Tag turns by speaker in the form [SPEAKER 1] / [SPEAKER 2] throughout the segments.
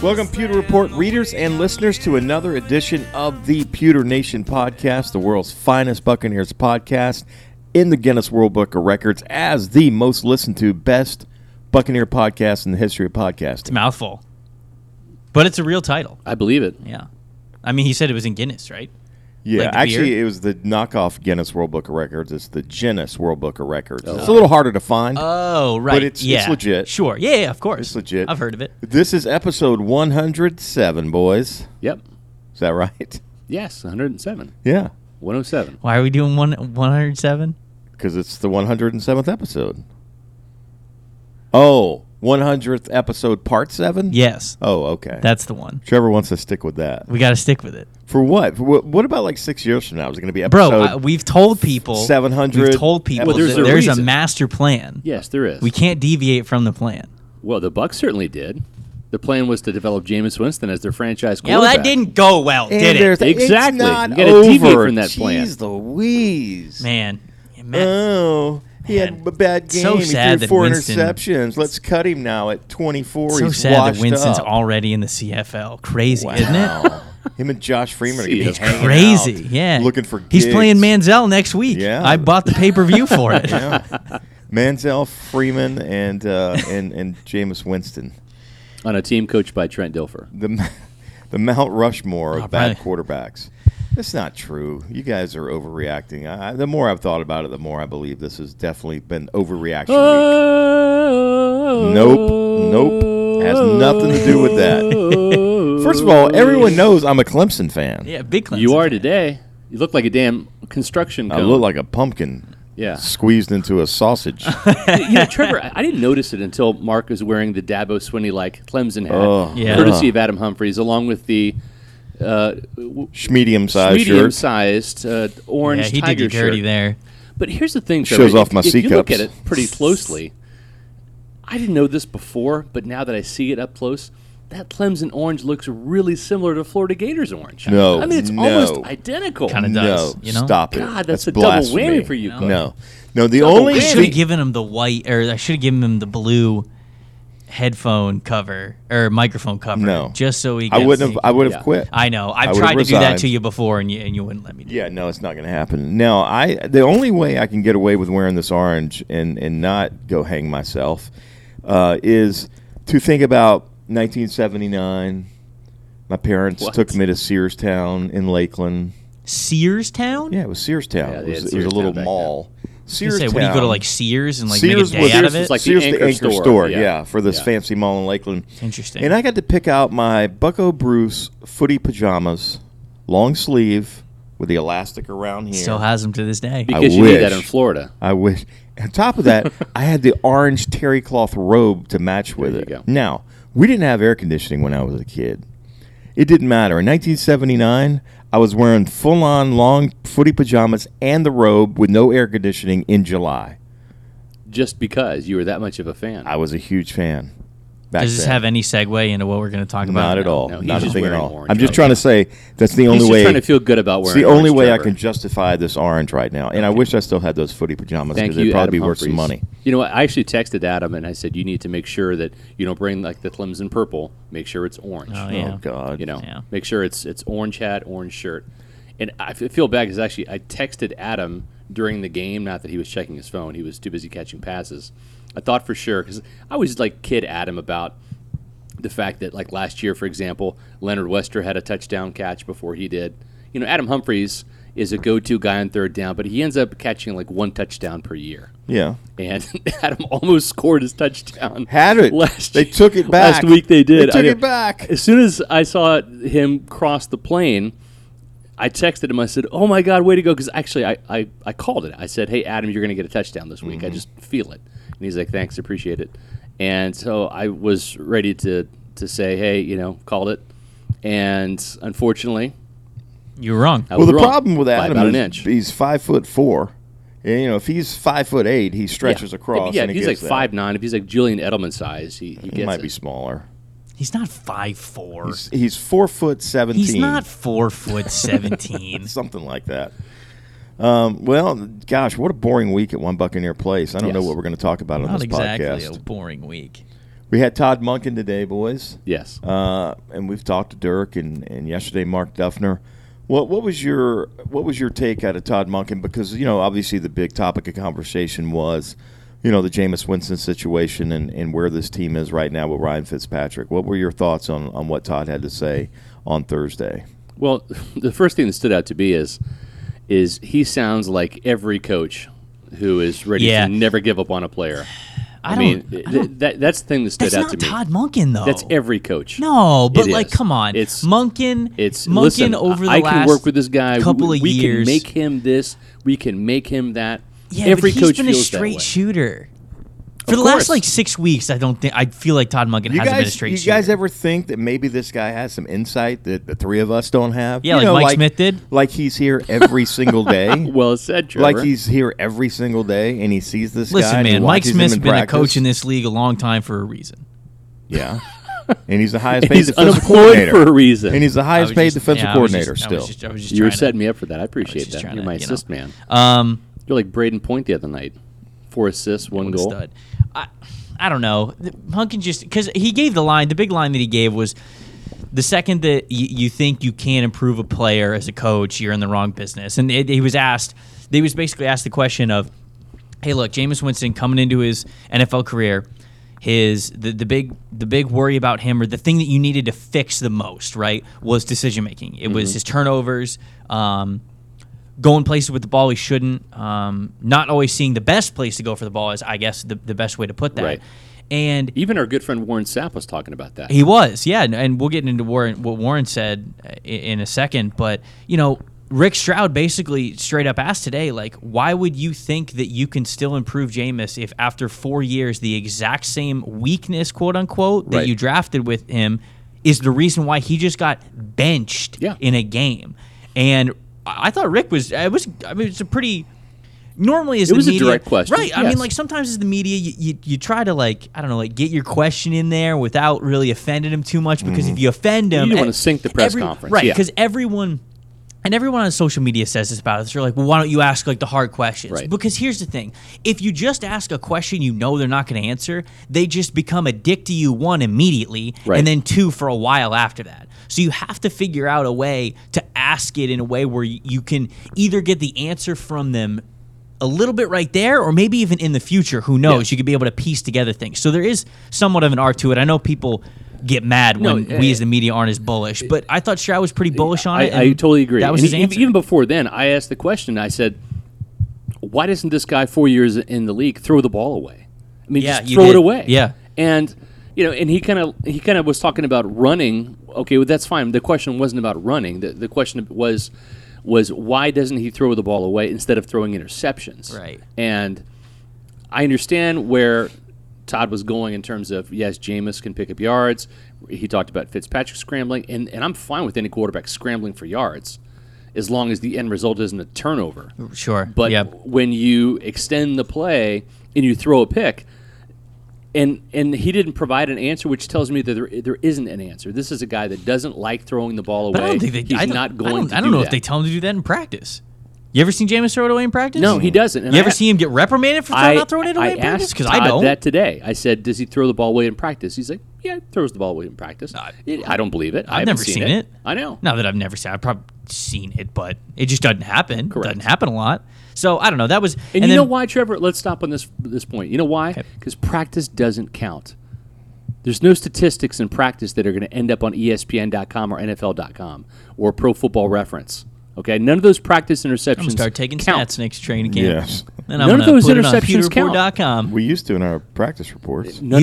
[SPEAKER 1] Welcome, Pewter Report readers and listeners, to another edition of the Pewter Nation podcast, the world's finest Buccaneers podcast, in the Guinness World Book of Records as the most listened to best Buccaneer podcast in the history of podcasting.
[SPEAKER 2] It's a mouthful. But it's a real title.
[SPEAKER 3] I believe it.
[SPEAKER 2] Yeah. I mean, he said it was in Guinness, right?
[SPEAKER 1] Yeah,
[SPEAKER 2] Like
[SPEAKER 1] actually,
[SPEAKER 2] beer?
[SPEAKER 1] it was the knockoff Guinness World Book of Records. It's the Guinness World Book of Records. It's a little harder to find.
[SPEAKER 2] Oh, right.
[SPEAKER 1] But it's legit.
[SPEAKER 2] Sure. Yeah, of course.
[SPEAKER 1] It's legit.
[SPEAKER 2] I've heard of it.
[SPEAKER 1] This is episode 107, boys.
[SPEAKER 3] Yep.
[SPEAKER 1] Is that right?
[SPEAKER 3] Yes, 107.
[SPEAKER 1] Yeah,
[SPEAKER 3] 107.
[SPEAKER 2] Why are we doing 107?
[SPEAKER 1] because it's the 107th episode. Oh, 100th episode, part 7?
[SPEAKER 2] Yes.
[SPEAKER 1] Oh, okay.
[SPEAKER 2] That's the one.
[SPEAKER 1] Trevor wants to stick with that.
[SPEAKER 2] We got to stick with it.
[SPEAKER 1] For what? What about like 6 years from now? Is it going to be episode
[SPEAKER 2] Bro, we've told people.
[SPEAKER 1] 700?
[SPEAKER 2] We've told people
[SPEAKER 3] Well, there's
[SPEAKER 2] that
[SPEAKER 3] a
[SPEAKER 2] there's a
[SPEAKER 3] reason.
[SPEAKER 2] master plan.
[SPEAKER 3] Yes, there is.
[SPEAKER 2] We can't deviate from the plan.
[SPEAKER 3] Well, the Bucs certainly did. The plan was to develop Jameis Winston as their franchise
[SPEAKER 2] Yeah,
[SPEAKER 3] quarterback.
[SPEAKER 2] well, that didn't go well,
[SPEAKER 1] And
[SPEAKER 2] did
[SPEAKER 1] there's-
[SPEAKER 2] it?
[SPEAKER 3] Exactly.
[SPEAKER 1] It's not
[SPEAKER 3] You gotta deviate
[SPEAKER 1] over.
[SPEAKER 3] from that plan.
[SPEAKER 1] Jeez Louise.
[SPEAKER 2] Man. Man.
[SPEAKER 1] Oh, he had
[SPEAKER 2] Man.
[SPEAKER 1] a bad game.
[SPEAKER 2] So
[SPEAKER 1] He
[SPEAKER 2] sad
[SPEAKER 1] threw
[SPEAKER 2] that
[SPEAKER 1] 4
[SPEAKER 2] Winston-
[SPEAKER 1] interceptions. Let's cut him now at 24.
[SPEAKER 2] So
[SPEAKER 1] He's
[SPEAKER 2] sad that
[SPEAKER 1] washed
[SPEAKER 2] Winston's
[SPEAKER 1] up.
[SPEAKER 2] already in the CFL. Crazy, isn't it?
[SPEAKER 1] Wow. Him and Josh Freeman are going to be
[SPEAKER 3] It's
[SPEAKER 1] hanging
[SPEAKER 2] Crazy,
[SPEAKER 1] out,
[SPEAKER 2] yeah.
[SPEAKER 1] looking for
[SPEAKER 2] He's
[SPEAKER 1] gigs.
[SPEAKER 2] playing Manziel next week.
[SPEAKER 1] Yeah.
[SPEAKER 2] I bought the pay-per-view for it.
[SPEAKER 1] Yeah. Manziel, Freeman, and Jameis Winston.
[SPEAKER 3] On a team coached by Trent Dilfer.
[SPEAKER 1] The Mount Rushmore of
[SPEAKER 2] Oh,
[SPEAKER 1] bad
[SPEAKER 2] probably.
[SPEAKER 1] quarterbacks. That's not true. You guys are overreacting. The more I've thought about it, the more I believe this has definitely been overreaction week. Nope. Has nothing to do with that. First of all, everyone knows I'm a Clemson fan.
[SPEAKER 2] Yeah, big Clemson.
[SPEAKER 3] You are today. You look like a damn construction cone.
[SPEAKER 1] I look like a pumpkin
[SPEAKER 3] Yeah.
[SPEAKER 1] squeezed into a sausage.
[SPEAKER 3] Trevor, I didn't notice it until Mark was wearing the Dabo Swinney-like Clemson hat,
[SPEAKER 1] Oh,
[SPEAKER 2] Yeah.
[SPEAKER 3] courtesy of Adam Humphries, along with the
[SPEAKER 1] Medium-sized shirt.
[SPEAKER 3] medium-sized orange
[SPEAKER 2] Yeah, he did
[SPEAKER 3] tiger
[SPEAKER 2] you dirty
[SPEAKER 3] shirt.
[SPEAKER 2] there.
[SPEAKER 3] But here's the thing,
[SPEAKER 1] Shows
[SPEAKER 3] Trevor,
[SPEAKER 1] off my
[SPEAKER 3] if you look
[SPEAKER 1] C-cups.
[SPEAKER 3] at it pretty closely, I didn't know this before, but now that I see it up close, that Clemson orange looks really similar to Florida Gators orange.
[SPEAKER 1] No,
[SPEAKER 3] I mean, it's
[SPEAKER 1] no.
[SPEAKER 3] almost identical.
[SPEAKER 2] Kinda
[SPEAKER 1] No,
[SPEAKER 2] does, you know?
[SPEAKER 1] stop it.
[SPEAKER 3] God, that's a
[SPEAKER 1] blasphemy.
[SPEAKER 3] double whammy for you,
[SPEAKER 2] No.
[SPEAKER 3] Cook.
[SPEAKER 1] No, the
[SPEAKER 3] Double
[SPEAKER 1] only
[SPEAKER 2] I
[SPEAKER 3] whammy.
[SPEAKER 2] should have given him the white, or I should have given him the blue headphone cover or microphone cover.
[SPEAKER 1] No.
[SPEAKER 2] Just so he.
[SPEAKER 1] I
[SPEAKER 2] gets-
[SPEAKER 1] wouldn't have. I would have
[SPEAKER 3] Yeah.
[SPEAKER 1] quit.
[SPEAKER 2] I know. I've
[SPEAKER 1] would've
[SPEAKER 2] tried to do that
[SPEAKER 1] resigned.
[SPEAKER 2] to you before, and you wouldn't let me do.
[SPEAKER 1] Yeah, no, it's not going to happen. Now, the only way I can get away with wearing this orange and not go hang myself is to think about 1979. My parents
[SPEAKER 3] What?
[SPEAKER 1] took me to Searstown in Lakeland.
[SPEAKER 2] Searstown?
[SPEAKER 1] Yeah, it was Searstown.
[SPEAKER 3] Yeah,
[SPEAKER 1] it
[SPEAKER 3] they
[SPEAKER 1] was,
[SPEAKER 3] had
[SPEAKER 1] it was a little
[SPEAKER 3] Searstown back
[SPEAKER 1] mall.
[SPEAKER 2] I was gonna say, what do you go to like Sears and like
[SPEAKER 1] Sears
[SPEAKER 2] make a day out of
[SPEAKER 1] was
[SPEAKER 2] it?
[SPEAKER 3] like the
[SPEAKER 1] Sears,
[SPEAKER 3] anchor store.
[SPEAKER 1] yeah,
[SPEAKER 3] Yeah.
[SPEAKER 1] for this
[SPEAKER 3] Yeah.
[SPEAKER 1] fancy mall in Lakeland.
[SPEAKER 2] Interesting.
[SPEAKER 1] And I got to pick out my Bucko Bruce footy pajamas, long sleeve with the elastic around here.
[SPEAKER 2] Still has them to this day.
[SPEAKER 3] Because you
[SPEAKER 1] wish.
[SPEAKER 3] need that in Florida.
[SPEAKER 1] I wish. On top of that, I had the orange terry cloth robe to match with
[SPEAKER 3] There
[SPEAKER 1] it.
[SPEAKER 3] you go.
[SPEAKER 1] Now, we didn't have air conditioning when I was a kid. It didn't matter. In 1979, I was wearing full-on long footy pajamas and the robe with no air conditioning in July.
[SPEAKER 3] Just because you were that much of a fan.
[SPEAKER 1] I was a huge fan. Back
[SPEAKER 2] Does this
[SPEAKER 1] then.
[SPEAKER 2] have any segue into what we're going to talk about?
[SPEAKER 1] Not at all.
[SPEAKER 3] No, he's
[SPEAKER 1] Not a
[SPEAKER 3] just
[SPEAKER 1] thing at
[SPEAKER 3] wearing
[SPEAKER 1] all.
[SPEAKER 3] orange.
[SPEAKER 1] I'm just
[SPEAKER 3] Okay.
[SPEAKER 1] trying to say that's the
[SPEAKER 3] He's
[SPEAKER 1] only
[SPEAKER 3] just
[SPEAKER 1] way.
[SPEAKER 3] trying to feel good about
[SPEAKER 1] It's
[SPEAKER 3] wearing
[SPEAKER 1] the only
[SPEAKER 3] orange,
[SPEAKER 1] way I
[SPEAKER 3] Trevor.
[SPEAKER 1] can justify this orange right now. And I wish I still had those footy pajamas
[SPEAKER 3] Thank
[SPEAKER 1] because
[SPEAKER 3] you,
[SPEAKER 1] it'd probably
[SPEAKER 3] Adam
[SPEAKER 1] be worth some
[SPEAKER 3] Humphries.
[SPEAKER 1] money.
[SPEAKER 3] You know what? I actually texted Adam and I said, you need to make sure that you don't bring like the Clemson purple. Make sure it's orange.
[SPEAKER 2] Oh, yeah.
[SPEAKER 1] Oh, God.
[SPEAKER 3] You know,
[SPEAKER 2] Yeah.
[SPEAKER 3] make sure it's orange hat, orange shirt. And I feel bad because actually I texted Adam during the game, not that he was checking his phone. He was too busy catching passes. I thought for sure, because I always like kid Adam about the fact that like last year, for example, Leonard Wester had a touchdown catch before he did. You know, Adam Humphries is a go-to guy on third down, but he ends up catching like one touchdown per year.
[SPEAKER 1] Yeah.
[SPEAKER 3] And Adam almost scored his touchdown.
[SPEAKER 1] Had it.
[SPEAKER 3] Last
[SPEAKER 1] They
[SPEAKER 3] year.
[SPEAKER 1] took it back.
[SPEAKER 3] Last week they did.
[SPEAKER 1] They took
[SPEAKER 3] I
[SPEAKER 1] it back.
[SPEAKER 3] As soon as I saw him cross the plane, I texted him. I said, "Oh my God, way to go!" Because actually, I called it. I said, "Hey, Adam, you're going to get a touchdown this week. I just feel it." And he's like, "Thanks, appreciate it." And so I was ready to say, "Hey, you know, called it." And unfortunately,
[SPEAKER 2] You were wrong.
[SPEAKER 3] I
[SPEAKER 1] Well,
[SPEAKER 3] was
[SPEAKER 1] the
[SPEAKER 3] wrong
[SPEAKER 1] problem with
[SPEAKER 3] by
[SPEAKER 1] Adam
[SPEAKER 3] about
[SPEAKER 1] is
[SPEAKER 3] an inch.
[SPEAKER 1] he's 5'4". And, you know, if he's 5'8", he stretches across.
[SPEAKER 3] Yeah,
[SPEAKER 1] and
[SPEAKER 3] if
[SPEAKER 1] he
[SPEAKER 3] he's like
[SPEAKER 1] gets that.
[SPEAKER 3] 5'9", if he's like Julian Edelman size, he
[SPEAKER 1] He
[SPEAKER 3] gets
[SPEAKER 1] might
[SPEAKER 3] it.
[SPEAKER 1] be smaller.
[SPEAKER 2] He's not 5'4".
[SPEAKER 1] He's 4'17".
[SPEAKER 2] He's not 4'17".
[SPEAKER 1] Something like that. Well, gosh, what a boring week at One Buccaneer Place. I don't know
[SPEAKER 3] Yes.
[SPEAKER 1] what we're going to talk about on
[SPEAKER 2] Not
[SPEAKER 1] this
[SPEAKER 2] exactly
[SPEAKER 1] podcast.
[SPEAKER 2] a boring week.
[SPEAKER 1] We had Todd Monken today, boys.
[SPEAKER 3] Yes.
[SPEAKER 1] And we've talked to Dirk and yesterday Mark Duffner. What was your take out of Todd Monken? Because, obviously the big topic of conversation was, the Jameis Winston situation and where this team is right now with Ryan Fitzpatrick. What were your thoughts on what Todd had to say on Thursday?
[SPEAKER 3] Well, the first thing that stood out to me is he sounds like every coach who is ready to never give up on a player. I mean, that's the thing that stood out to me.
[SPEAKER 2] That's not Todd Monken, though.
[SPEAKER 3] That's every coach.
[SPEAKER 2] No, but come on. It's Monken.
[SPEAKER 3] Listen,
[SPEAKER 2] over the
[SPEAKER 3] I
[SPEAKER 2] last
[SPEAKER 3] can work with this guy.
[SPEAKER 2] couple of
[SPEAKER 3] years. We can make him this. We can make him that.
[SPEAKER 2] Yeah,
[SPEAKER 3] every
[SPEAKER 2] but
[SPEAKER 3] coach
[SPEAKER 2] he's been
[SPEAKER 3] feels
[SPEAKER 2] a straight
[SPEAKER 3] that way.
[SPEAKER 2] shooter. For the last 6 weeks, I feel like Todd Monken hasn't been a straight shooter.
[SPEAKER 1] You guys ever think that maybe this guy has some insight that the three of us don't have?
[SPEAKER 2] Yeah, like Mike Smith did?
[SPEAKER 1] Like he's here every single day.
[SPEAKER 3] Well said, Trevor.
[SPEAKER 1] Like he's here every single day and he sees this guy.
[SPEAKER 2] Listen, man, Mike Smith's been
[SPEAKER 1] practice.
[SPEAKER 2] a coach in this league a long time for a reason.
[SPEAKER 1] Yeah. And he's the highest paid
[SPEAKER 3] he's
[SPEAKER 1] defensive
[SPEAKER 3] unemployed
[SPEAKER 1] coordinator.
[SPEAKER 3] for a reason.
[SPEAKER 1] And he's the highest paid defensive coordinator still.
[SPEAKER 3] You were setting me up for that. I appreciate that. You're my assist man. You're like Braden Point the other night. 4 assists, 1 goal.
[SPEAKER 2] Stud. I don't know. Monken because he gave the big line that he gave was the second that you think you can't improve a player as a coach, you're in the wrong business. And they was basically asked the question of, hey, look, Jameis Winston coming into his NFL career, the big worry about him, or the thing that you needed to fix the most, right, was decision making. It was his turnovers, going places with the ball he shouldn't, not always seeing the best place to go for the ball is, I guess, the best way to put that.
[SPEAKER 3] Right.
[SPEAKER 2] And
[SPEAKER 3] even our good friend Warren Sapp was talking about that.
[SPEAKER 2] He was, yeah, and we'll get into what Warren said in a second. But, Rick Stroud basically straight up asked today, like, why would you think that you can still improve Jameis if after 4 years the exact same weakness, quote unquote, that you drafted with him is the reason why he just got benched in a game? And I thought Rick it's a pretty. Normally, as the media,
[SPEAKER 3] it was a direct question,
[SPEAKER 2] right? I mean, like sometimes as the media, you try to get your question in there without really offending him too much, because if you offend him,
[SPEAKER 3] you don't want to sink the press conference,
[SPEAKER 2] right? Because everyone on social media says this about us. They're like, well, why don't you ask like the hard questions?
[SPEAKER 3] Right.
[SPEAKER 2] Because here's the thing: if you just ask a question they're not going to answer, they just become a dick to you, 1, immediately, and then 2 for a while after that. So you have to figure out a way to ask it in a way where you can either get the answer from them a little bit right there, or maybe even in the future, who knows, you could be able to piece together things. So there is somewhat of an art to it. I know people get mad when we as the media aren't as bullish, but I thought Stroud was pretty bullish on it.
[SPEAKER 3] I totally agree.
[SPEAKER 2] That was his answer.
[SPEAKER 3] Even before then, I asked the question, I said, why doesn't this guy 4 years in the league throw the ball away? I mean, just throw it away.
[SPEAKER 2] Yeah.
[SPEAKER 3] And and he kind of was talking about running. Okay, well, that's fine. The question wasn't about running. The question was why doesn't he throw the ball away instead of throwing interceptions?
[SPEAKER 2] Right.
[SPEAKER 3] And I understand where Todd was going in terms of, yes, Jameis can pick up yards. He talked about Fitzpatrick scrambling, and I'm fine with any quarterback scrambling for yards as long as the end result isn't a turnover.
[SPEAKER 2] Sure.
[SPEAKER 3] But when you extend the play and you throw a pick, and he didn't provide an answer, which tells me that there isn't an answer. This is a guy that doesn't like throwing the ball away.
[SPEAKER 2] But I don't think
[SPEAKER 3] he's not going to do that.
[SPEAKER 2] I don't know if they tell him to do that in practice. You ever seen Jameis throw it away in practice?
[SPEAKER 3] No, he doesn't. And
[SPEAKER 2] you ever see him get reprimanded for not throwing it away in practice?
[SPEAKER 3] Because I don't. That today. I said, does he throw the ball away in practice? He's like, yeah, he throws the ball away in practice. I don't believe it.
[SPEAKER 2] I've never seen it.
[SPEAKER 3] I know.
[SPEAKER 2] Not that I've never seen it. I've probably seen it, but it just doesn't happen.
[SPEAKER 3] Correct.
[SPEAKER 2] It doesn't happen a lot. So, I don't know. That was...
[SPEAKER 3] And you know why, Trevor? Let's stop on this point. You know why? Because practice doesn't count. There's no statistics in practice that are going to end up on ESPN.com or NFL.com or Pro Football Reference. Okay, none of those practice interceptions
[SPEAKER 2] I'm going to start taking
[SPEAKER 3] count.
[SPEAKER 2] stats next training camp.
[SPEAKER 1] Yes.
[SPEAKER 2] And I'm
[SPEAKER 3] none of those
[SPEAKER 2] put
[SPEAKER 3] interceptions
[SPEAKER 2] it on PewterReport.com.
[SPEAKER 1] We used to in our practice reports.
[SPEAKER 3] We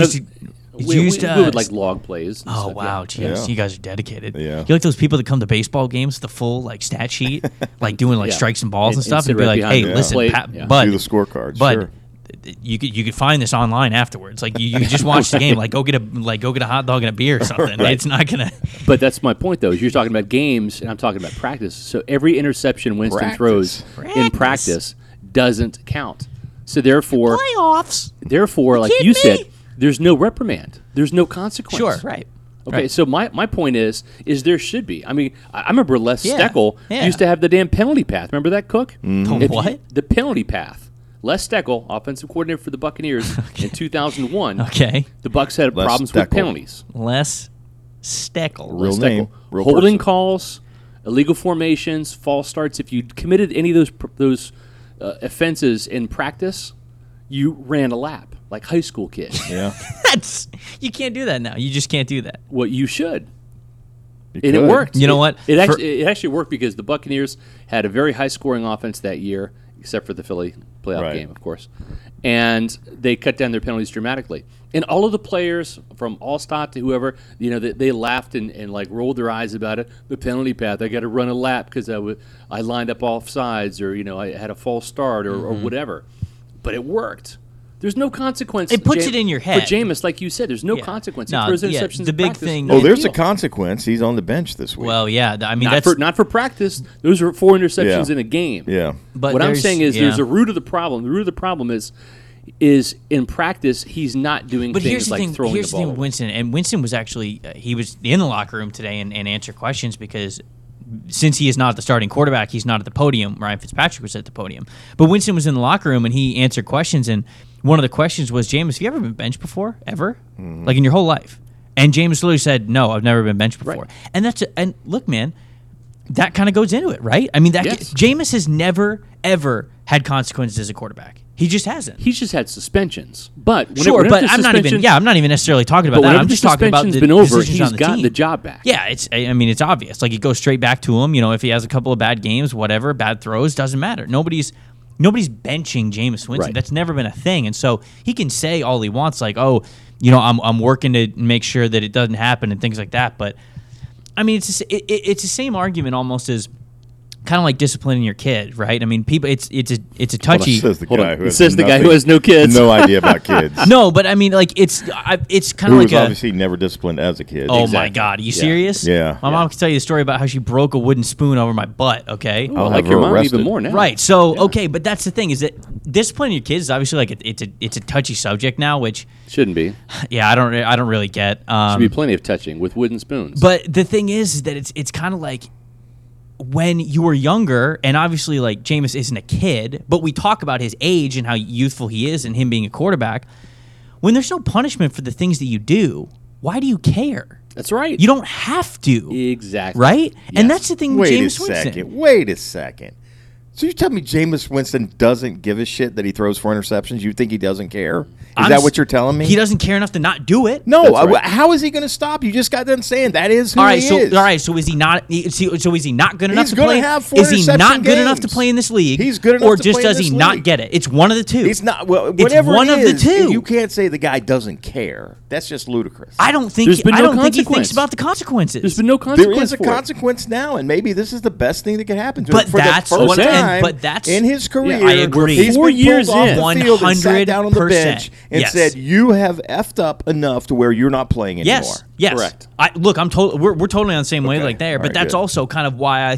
[SPEAKER 3] would like log plays.
[SPEAKER 2] Oh,
[SPEAKER 3] stuff,
[SPEAKER 2] wow. Jeez.
[SPEAKER 1] Yeah.
[SPEAKER 2] You guys are dedicated.
[SPEAKER 1] Yeah.
[SPEAKER 2] You like those people that come to baseball games, the full stat sheet, like doing strikes and balls and stuff,
[SPEAKER 3] sit
[SPEAKER 2] and be
[SPEAKER 3] right
[SPEAKER 2] like, hey,
[SPEAKER 3] behind the
[SPEAKER 2] listen,
[SPEAKER 3] plate.
[SPEAKER 2] bud.
[SPEAKER 1] Do the scorecards,
[SPEAKER 2] But
[SPEAKER 1] sure.
[SPEAKER 2] you could find this online afterwards. Like you just watch the game. Like go get a hot dog and a beer or something. Right. It's not gonna.
[SPEAKER 3] But that's my point, though. Is you're talking about games, and I'm talking about practice. So every interception Winston throws in practice doesn't count. So therefore,
[SPEAKER 2] playoffs.
[SPEAKER 3] Therefore, like you said, there's no reprimand. There's no consequence.
[SPEAKER 2] Sure. Right.
[SPEAKER 3] Okay,
[SPEAKER 2] right.
[SPEAKER 3] so my point is there should be. I mean, I remember Les Steckel
[SPEAKER 2] Yeah.
[SPEAKER 3] used to have the damn penalty path. Remember that, Cook?
[SPEAKER 2] The what?
[SPEAKER 3] The penalty path. Les Steckel, offensive coordinator for the Buccaneers in 2001.
[SPEAKER 2] Okay.
[SPEAKER 3] The Bucs had
[SPEAKER 1] Les
[SPEAKER 3] problems with
[SPEAKER 1] Steckel.
[SPEAKER 3] penalties.
[SPEAKER 2] Les Steckel.
[SPEAKER 1] Real name, real
[SPEAKER 3] holding
[SPEAKER 1] person.
[SPEAKER 3] calls, illegal formations, false starts. If you committed any of those offenses in practice, you ran a lap like high school kids.
[SPEAKER 1] Yeah.
[SPEAKER 2] You can't do that now. You just can't do that.
[SPEAKER 3] What you should.
[SPEAKER 1] You
[SPEAKER 3] And it
[SPEAKER 1] could.
[SPEAKER 3] worked.
[SPEAKER 2] You know what?
[SPEAKER 3] It actually worked because the Buccaneers had a very high-scoring offense that year, except for the Philly playoff
[SPEAKER 1] Right.
[SPEAKER 3] game, of course. And they cut down their penalties dramatically. And all of the players, from Allstott to whoever, they laughed and like rolled their eyes about it. The penalty path, I got to run a lap because I lined up off sides, or I had a false start, or whatever. But it worked. There's no consequence.
[SPEAKER 2] It puts it in your head.
[SPEAKER 3] For Jameis, like you said, there's no
[SPEAKER 2] Yeah.
[SPEAKER 3] consequence.
[SPEAKER 2] No,
[SPEAKER 3] He throws
[SPEAKER 2] yeah,
[SPEAKER 3] interceptions
[SPEAKER 2] the
[SPEAKER 3] in
[SPEAKER 2] big
[SPEAKER 3] practice,
[SPEAKER 2] thing-
[SPEAKER 3] no
[SPEAKER 1] Oh, there's a
[SPEAKER 3] deal.
[SPEAKER 1] consequence. He's on the bench this week.
[SPEAKER 2] Well, yeah. I mean,
[SPEAKER 3] Not for practice. Those are 4 interceptions
[SPEAKER 1] Yeah.
[SPEAKER 3] in a game.
[SPEAKER 1] Yeah.
[SPEAKER 2] But
[SPEAKER 3] What I'm
[SPEAKER 2] there's-
[SPEAKER 3] saying is
[SPEAKER 2] yeah.
[SPEAKER 3] there's a root of the problem. The root of the problem is in practice he's not doing
[SPEAKER 2] But here's
[SPEAKER 3] things
[SPEAKER 2] the
[SPEAKER 3] like
[SPEAKER 2] thing.
[SPEAKER 3] throwing
[SPEAKER 2] Here's
[SPEAKER 3] the
[SPEAKER 2] the thing
[SPEAKER 3] ball.
[SPEAKER 2] with Winston, and Winston was actually he was in the locker room today and answered questions because since he is not the starting quarterback, he's not at the podium. Ryan Fitzpatrick was at the podium, but Winston was in the locker room and he answered questions. And one of the questions was, "Jameis, have you ever been benched before? Ever? Like in your whole life?" And Jameis literally said, "No, I've never been benched before."
[SPEAKER 3] Right.
[SPEAKER 2] And look, man, that kind of goes into it, right? I mean,
[SPEAKER 3] Yes.
[SPEAKER 2] Jameis has never ever had consequences as a quarterback. He just hasn't.
[SPEAKER 3] He's just had suspensions. But
[SPEAKER 2] Sure, but I'm not even necessarily talking about that.
[SPEAKER 3] whenever
[SPEAKER 2] I'm
[SPEAKER 3] the
[SPEAKER 2] just talking about
[SPEAKER 3] suspension's
[SPEAKER 2] the
[SPEAKER 3] been over,
[SPEAKER 2] decisions
[SPEAKER 3] he's
[SPEAKER 2] on the
[SPEAKER 3] gotten
[SPEAKER 2] team.
[SPEAKER 3] the job back.
[SPEAKER 2] Yeah, it's obvious. Like it goes straight back to him. If he has a couple of bad games, whatever, bad throws, doesn't matter. Nobody's benching Jameis Winston.
[SPEAKER 3] Right.
[SPEAKER 2] That's never been a thing. And so he can say all he wants, like, "Oh, I'm working to make sure that it doesn't happen" and things like that. But I mean, it's the same argument almost as kind of like disciplining your kid, right? I mean, people, it's a touchy.
[SPEAKER 1] Says the
[SPEAKER 3] Hold
[SPEAKER 1] guy
[SPEAKER 3] on.
[SPEAKER 1] who
[SPEAKER 3] It
[SPEAKER 1] has
[SPEAKER 3] says the guy
[SPEAKER 1] nothing-
[SPEAKER 3] who has no kids.
[SPEAKER 1] No idea about kids.
[SPEAKER 2] No, but I mean, like it's kind
[SPEAKER 1] Who
[SPEAKER 2] of
[SPEAKER 1] was
[SPEAKER 2] like a.
[SPEAKER 1] obviously never disciplined as a kid.
[SPEAKER 2] Oh my
[SPEAKER 3] Exactly.
[SPEAKER 2] God! Are you
[SPEAKER 3] Yeah.
[SPEAKER 2] serious?
[SPEAKER 1] Yeah.
[SPEAKER 2] My mom can tell you the story about how she broke a wooden spoon over my butt. Okay.
[SPEAKER 3] I
[SPEAKER 1] I'll
[SPEAKER 3] like
[SPEAKER 1] have
[SPEAKER 3] your
[SPEAKER 1] her
[SPEAKER 3] mom
[SPEAKER 1] arrested.
[SPEAKER 3] even more now.
[SPEAKER 2] Right. So okay, but that's the thing is that disciplining your kids is obviously like it's a touchy subject now, which
[SPEAKER 3] Shouldn't be.
[SPEAKER 2] yeah, I don't really get.
[SPEAKER 3] Should be plenty of touching with wooden spoons.
[SPEAKER 2] But the thing is that it's kind of like when you were younger, and obviously like Jameis isn't a kid, but we talk about his age and how youthful he is and him being a quarterback. When there's no punishment for the things that you do, why do you care?
[SPEAKER 3] That's right.
[SPEAKER 2] You don't have to,
[SPEAKER 3] Exactly.
[SPEAKER 2] right? And
[SPEAKER 3] Yes.
[SPEAKER 2] that's the thing with
[SPEAKER 1] Wait a
[SPEAKER 2] Jameis Winston.
[SPEAKER 1] second. Wait a second. So you tell me Jameis Winston doesn't give a shit that he throws 4 interceptions? You think he doesn't care? Is that what you're telling me?
[SPEAKER 2] He doesn't care enough to not do it.
[SPEAKER 1] No.
[SPEAKER 3] That's right.
[SPEAKER 1] How is he going to stop? You just got done saying that is who
[SPEAKER 2] All right,
[SPEAKER 1] he
[SPEAKER 2] so
[SPEAKER 1] is.
[SPEAKER 2] all right, so is he not? So is he not good enough
[SPEAKER 1] He's
[SPEAKER 2] to
[SPEAKER 1] gonna
[SPEAKER 2] play?
[SPEAKER 1] have 4
[SPEAKER 2] Is he not
[SPEAKER 1] interception
[SPEAKER 2] good enough to
[SPEAKER 1] games.
[SPEAKER 2] play in this league?
[SPEAKER 1] He's good enough
[SPEAKER 2] or
[SPEAKER 1] to
[SPEAKER 2] just
[SPEAKER 1] play in
[SPEAKER 2] does he
[SPEAKER 1] this
[SPEAKER 2] not
[SPEAKER 1] league.
[SPEAKER 2] get it? It's one of the two.
[SPEAKER 1] He's not. Well,
[SPEAKER 2] It's
[SPEAKER 1] whatever
[SPEAKER 2] one
[SPEAKER 1] it
[SPEAKER 2] of the
[SPEAKER 1] is,
[SPEAKER 2] two.
[SPEAKER 1] You can't say the guy doesn't care. That's just ludicrous.
[SPEAKER 2] I don't think.
[SPEAKER 3] There's been
[SPEAKER 2] I
[SPEAKER 3] no
[SPEAKER 2] don't think he thinks
[SPEAKER 3] consequence.
[SPEAKER 2] about the consequences.
[SPEAKER 3] There's been no
[SPEAKER 1] There
[SPEAKER 3] consequence
[SPEAKER 1] is a
[SPEAKER 3] for it.
[SPEAKER 1] consequence now, and maybe this is the best thing that could happen to
[SPEAKER 2] But
[SPEAKER 1] him for
[SPEAKER 2] that's
[SPEAKER 1] the first
[SPEAKER 2] what-
[SPEAKER 1] time
[SPEAKER 2] but that's-
[SPEAKER 1] in his career.
[SPEAKER 2] I agree.
[SPEAKER 1] He's
[SPEAKER 3] 4
[SPEAKER 1] been
[SPEAKER 3] years
[SPEAKER 1] pulled off
[SPEAKER 3] in.
[SPEAKER 1] the field and sat down on the
[SPEAKER 2] 100%.
[SPEAKER 1] bench and
[SPEAKER 2] Yes.
[SPEAKER 1] said, "You have effed up enough to where you're not playing anymore."
[SPEAKER 2] Yes. Yes.
[SPEAKER 3] Correct.
[SPEAKER 2] Look, we're totally on the same
[SPEAKER 1] Okay.
[SPEAKER 2] wavelength there,
[SPEAKER 1] All
[SPEAKER 2] but
[SPEAKER 1] right,
[SPEAKER 2] that's
[SPEAKER 1] good.
[SPEAKER 2] also kind of why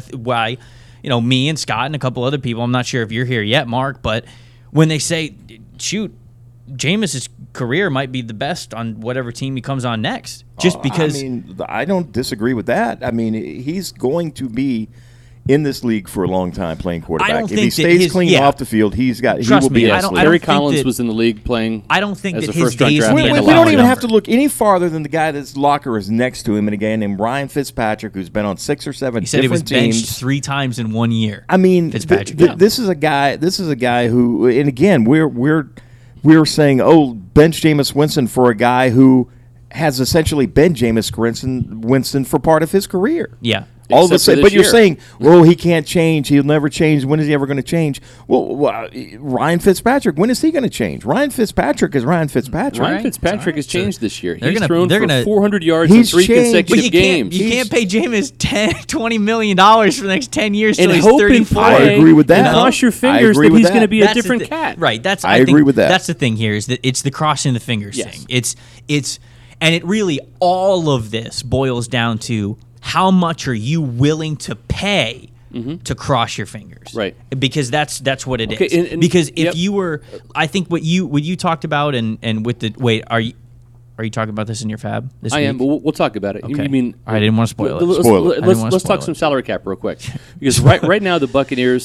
[SPEAKER 2] me and Scott and a couple other people. I'm not sure if you're here yet, Mark, but when they say, "Shoot, Jameis's career might be the best on whatever team he comes on next," just because.
[SPEAKER 1] I mean, I don't disagree with that. I mean, he's going to be in this league for a long time playing quarterback.
[SPEAKER 2] don't
[SPEAKER 1] If he
[SPEAKER 2] think that
[SPEAKER 1] stays
[SPEAKER 2] his-
[SPEAKER 1] clean
[SPEAKER 2] yeah.
[SPEAKER 1] off the field, he
[SPEAKER 2] Trust
[SPEAKER 1] will
[SPEAKER 2] me,
[SPEAKER 1] be
[SPEAKER 2] I
[SPEAKER 1] in this
[SPEAKER 2] don't-
[SPEAKER 1] league.
[SPEAKER 2] I
[SPEAKER 3] Terry
[SPEAKER 2] think
[SPEAKER 3] Collins
[SPEAKER 2] that-
[SPEAKER 3] was in the league playing.
[SPEAKER 2] I don't think
[SPEAKER 3] as
[SPEAKER 2] that
[SPEAKER 3] a
[SPEAKER 2] his
[SPEAKER 3] first-round
[SPEAKER 2] days
[SPEAKER 3] draft
[SPEAKER 2] in
[SPEAKER 1] We,
[SPEAKER 2] the
[SPEAKER 3] pick.
[SPEAKER 1] we
[SPEAKER 2] NFL
[SPEAKER 1] don't
[SPEAKER 2] are
[SPEAKER 1] even have to
[SPEAKER 2] numbered.
[SPEAKER 1] look any farther than the guy that's locker is next to him, and a guy named Ryan Fitzpatrick, who's been on 6 or 7
[SPEAKER 2] He said he was
[SPEAKER 1] different
[SPEAKER 2] benched
[SPEAKER 1] teams.
[SPEAKER 2] 3 times in 1 year.
[SPEAKER 1] I mean,
[SPEAKER 2] Fitzpatrick.
[SPEAKER 1] this is a guy. This is a guy who, and again, we're saying, oh, bench Jameis Winston for a guy who has essentially been Jameis Winston for part of his career.
[SPEAKER 2] Yeah.
[SPEAKER 1] All of a
[SPEAKER 3] Except for
[SPEAKER 1] sudden,
[SPEAKER 3] this
[SPEAKER 1] but you're
[SPEAKER 3] year.
[SPEAKER 1] saying, well, he can't change. He'll never change. When is he ever going to change? Well, Ryan Fitzpatrick, when is he going to change? Ryan Fitzpatrick is Ryan Fitzpatrick.
[SPEAKER 3] Ryan
[SPEAKER 2] Right.
[SPEAKER 3] Fitzpatrick has
[SPEAKER 2] It's all right.
[SPEAKER 3] changed this year.
[SPEAKER 2] They're
[SPEAKER 3] He's
[SPEAKER 2] gonna-
[SPEAKER 3] thrown
[SPEAKER 2] they're
[SPEAKER 3] for
[SPEAKER 2] gonna-
[SPEAKER 3] 400 yards in
[SPEAKER 1] He's
[SPEAKER 3] 3
[SPEAKER 1] changed.
[SPEAKER 2] But
[SPEAKER 3] consecutive
[SPEAKER 2] you
[SPEAKER 3] games.
[SPEAKER 2] can't pay Jameis $20 million for the next 10 years till
[SPEAKER 3] and
[SPEAKER 2] he's
[SPEAKER 3] hope
[SPEAKER 2] 34.
[SPEAKER 1] I agree with that.
[SPEAKER 3] And cross your
[SPEAKER 1] I
[SPEAKER 3] fingers
[SPEAKER 1] agree
[SPEAKER 3] that
[SPEAKER 1] with
[SPEAKER 3] he's
[SPEAKER 1] that.
[SPEAKER 3] going to be a
[SPEAKER 2] That's the
[SPEAKER 3] different
[SPEAKER 2] thi-
[SPEAKER 3] cat.
[SPEAKER 2] Right. That's
[SPEAKER 1] I
[SPEAKER 2] think
[SPEAKER 1] agree with that.
[SPEAKER 2] That's the thing here is that it's the crossing the fingers
[SPEAKER 3] Yes.
[SPEAKER 2] thing. It's and it really all of this boils down to how much are you willing to pay to cross your fingers,
[SPEAKER 3] Right.
[SPEAKER 2] Because that's what it is.
[SPEAKER 3] Okay, and-
[SPEAKER 2] because if
[SPEAKER 3] yep.
[SPEAKER 2] you were, I think what you talked about and with the wait, are you talking about this in your fab this
[SPEAKER 3] I
[SPEAKER 2] week?
[SPEAKER 3] am, but we'll talk about it.
[SPEAKER 2] Okay.
[SPEAKER 3] You mean?
[SPEAKER 2] I didn't want to spoil it.
[SPEAKER 1] Spoil it.
[SPEAKER 2] I didn't wanna
[SPEAKER 3] Let's
[SPEAKER 2] spoil
[SPEAKER 3] talk
[SPEAKER 2] it.
[SPEAKER 3] some salary cap real quick because right now the Buccaneers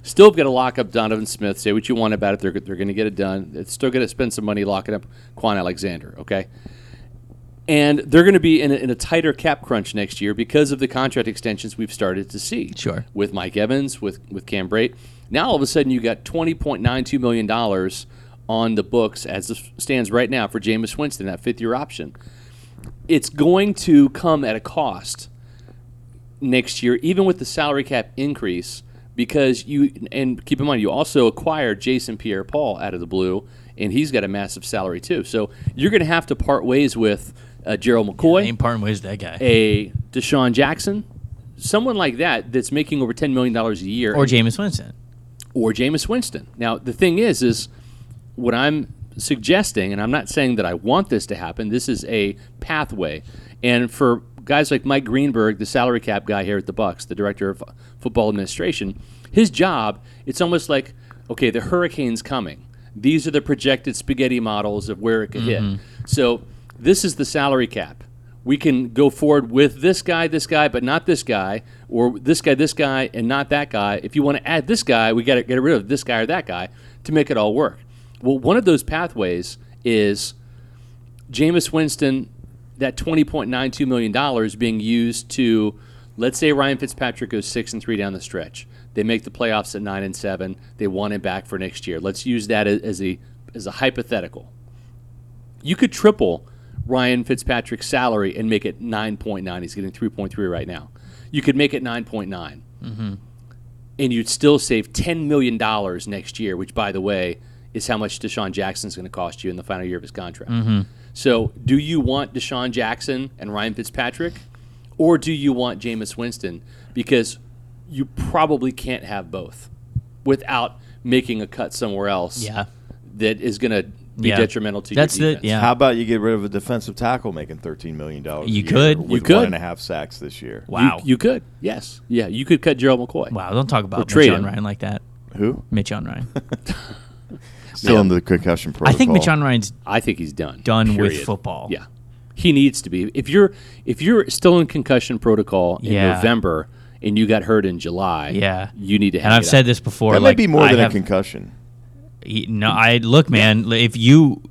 [SPEAKER 3] Still got to lock up Donovan Smith. Say what you want about it. They're going to get it done. It's still going to spend some money locking up Quan Alexander, okay? And they're going to be in a tighter cap crunch next year because of the contract extensions we've started to see.
[SPEAKER 2] Sure.
[SPEAKER 3] With Mike Evans, with Cam Brate. Now all of a sudden you got $20.92 million on the books as it stands right now for Jameis Winston, that fifth-year option. It's going to come at a cost next year, even with the salary cap increase, because and keep in mind, you also acquired Jason Pierre-Paul out of the blue, and he's got a massive salary too. So you're going to have to part ways with Gerald McCoy,
[SPEAKER 2] Ain't parting ways with that guy.
[SPEAKER 3] a Deshaun Jackson, someone like that's making over $10 million a year.
[SPEAKER 2] Or Jameis Winston.
[SPEAKER 3] Or Jameis Winston. Now, the thing is what I'm suggesting, and I'm not saying that I want this to happen, this is a pathway. And for guys like Mike Greenberg, the salary cap guy here at the Bucs, the director of football administration, his job, it's almost like, okay, the hurricane's coming. These are the projected spaghetti models of where it could hit. So this is the salary cap. We can go forward with this guy, but not this guy, or this guy, and not that guy. If you want to add this guy, we got to get rid of this guy or that guy to make it all work. Well, one of those pathways is Jameis Winston, that $20.92 million being used to, let's say Ryan Fitzpatrick goes 6-3 down the stretch. They make the playoffs at 9-7. They want him back for next year. Let's use that as a hypothetical. You could triple Ryan Fitzpatrick's salary and make it 9.9. He's getting 3.3 right now. You could make it 9.9. And you'd still save $10 million next year, which, by the way, is how much Deshaun Jackson's going to cost you in the final year of his contract. So do you want Deshaun Jackson and Ryan Fitzpatrick, or do you want Jameis Winston? Because you probably can't have both without making a cut somewhere else that is going to be detrimental to your defense.
[SPEAKER 1] How about you get rid of a defensive tackle making $13 million a
[SPEAKER 2] You
[SPEAKER 1] year
[SPEAKER 2] could.
[SPEAKER 1] with
[SPEAKER 3] You could.
[SPEAKER 1] 1.5 sacks this year?
[SPEAKER 2] Wow.
[SPEAKER 3] You could, yes. Yeah, you could cut Gerald McCoy.
[SPEAKER 2] Wow, don't talk about
[SPEAKER 3] trade
[SPEAKER 2] Mitch
[SPEAKER 3] him.
[SPEAKER 2] Ryan like that.
[SPEAKER 1] Who?
[SPEAKER 2] Mitch Ryan.
[SPEAKER 1] Still in the concussion protocol.
[SPEAKER 2] I think Mitch Ryan's
[SPEAKER 3] I think he's done.
[SPEAKER 2] done with
[SPEAKER 3] period.
[SPEAKER 2] football.
[SPEAKER 3] Yeah, he needs to be. If you're still in concussion protocol in November and you got hurt in July, you need to.
[SPEAKER 2] And I've said this before.
[SPEAKER 1] That
[SPEAKER 2] like,
[SPEAKER 1] might be more
[SPEAKER 2] I
[SPEAKER 1] than a
[SPEAKER 2] have,
[SPEAKER 1] concussion.
[SPEAKER 2] No, look, man. If you,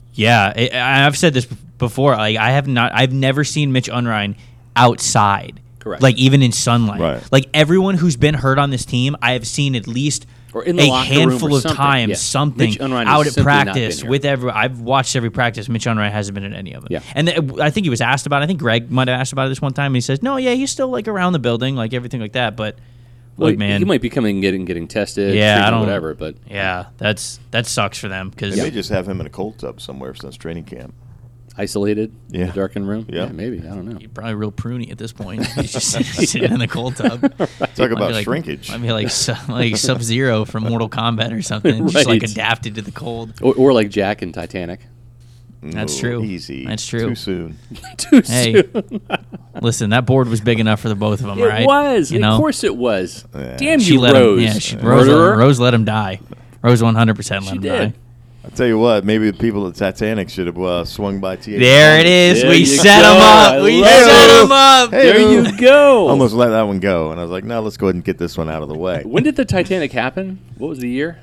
[SPEAKER 2] I've said this before. Like I've never seen Mitch Unrein outside.
[SPEAKER 3] Correct.
[SPEAKER 2] Like even in sunlight.
[SPEAKER 1] Right.
[SPEAKER 2] Like everyone who's been hurt on this team, I have seen at least
[SPEAKER 3] or in the
[SPEAKER 2] a
[SPEAKER 3] locker room
[SPEAKER 2] handful
[SPEAKER 3] or
[SPEAKER 2] of
[SPEAKER 3] something.
[SPEAKER 2] times
[SPEAKER 3] Yeah.
[SPEAKER 2] something
[SPEAKER 3] Mitch Unrein
[SPEAKER 2] out
[SPEAKER 3] has
[SPEAKER 2] at
[SPEAKER 3] simply not
[SPEAKER 2] practice
[SPEAKER 3] been
[SPEAKER 2] with
[SPEAKER 3] here.
[SPEAKER 2] I've watched every practice. Mitch Unrein hasn't been in any of it.
[SPEAKER 3] Yeah.
[SPEAKER 2] And I think he was asked about it. I think Greg might have asked about it this one time. And he says, no, he's still like around the building, like everything like that. But
[SPEAKER 3] Well,
[SPEAKER 2] look, man,
[SPEAKER 3] he might be coming and getting tested.
[SPEAKER 2] Yeah,
[SPEAKER 3] treated,
[SPEAKER 2] I don't-
[SPEAKER 3] whatever. But
[SPEAKER 2] that sucks for them because
[SPEAKER 1] They may just have him in a cold tub somewhere since training camp.
[SPEAKER 3] isolated, in
[SPEAKER 1] Yeah.
[SPEAKER 3] a darkened room.
[SPEAKER 1] Yeah.
[SPEAKER 3] Maybe. I don't know.
[SPEAKER 2] he's probably real pruny at this point. He's just sitting in the cold tub.
[SPEAKER 1] Talk about
[SPEAKER 2] like,
[SPEAKER 1] shrinkage.
[SPEAKER 2] Might be like Sub-Zero from Mortal Kombat or something, just like
[SPEAKER 3] Right.
[SPEAKER 2] adapted to the cold.
[SPEAKER 3] Or like Jack in Titanic.
[SPEAKER 2] That's
[SPEAKER 1] Ooh,
[SPEAKER 2] true.
[SPEAKER 1] Easy.
[SPEAKER 2] That's true.
[SPEAKER 1] Too soon.
[SPEAKER 3] Too
[SPEAKER 2] Hey,
[SPEAKER 3] soon.
[SPEAKER 2] listen, that board was big enough for the both of them, right?
[SPEAKER 3] It was.
[SPEAKER 2] You
[SPEAKER 3] Of
[SPEAKER 2] know?
[SPEAKER 3] course it was.
[SPEAKER 1] Yeah.
[SPEAKER 3] Damn
[SPEAKER 2] She
[SPEAKER 3] you,
[SPEAKER 2] let
[SPEAKER 3] Rose.
[SPEAKER 2] him. Yeah,
[SPEAKER 3] Murderer.
[SPEAKER 2] Rose let him die. Rose 100% let
[SPEAKER 3] She
[SPEAKER 2] him
[SPEAKER 3] did.
[SPEAKER 2] die.
[SPEAKER 1] I'll tell you what, maybe the people at Titanic should have swung by T.A.
[SPEAKER 2] There it is.
[SPEAKER 3] There
[SPEAKER 2] we
[SPEAKER 3] you
[SPEAKER 2] set
[SPEAKER 3] go.
[SPEAKER 2] him
[SPEAKER 3] I
[SPEAKER 2] up. We
[SPEAKER 3] love
[SPEAKER 2] set
[SPEAKER 3] it.
[SPEAKER 2] him up.
[SPEAKER 1] Hey.
[SPEAKER 3] There you go.
[SPEAKER 1] Almost let that one go. And I was like, no, let's go ahead and get this one out of the way.
[SPEAKER 3] When did the Titanic happen? What was the year?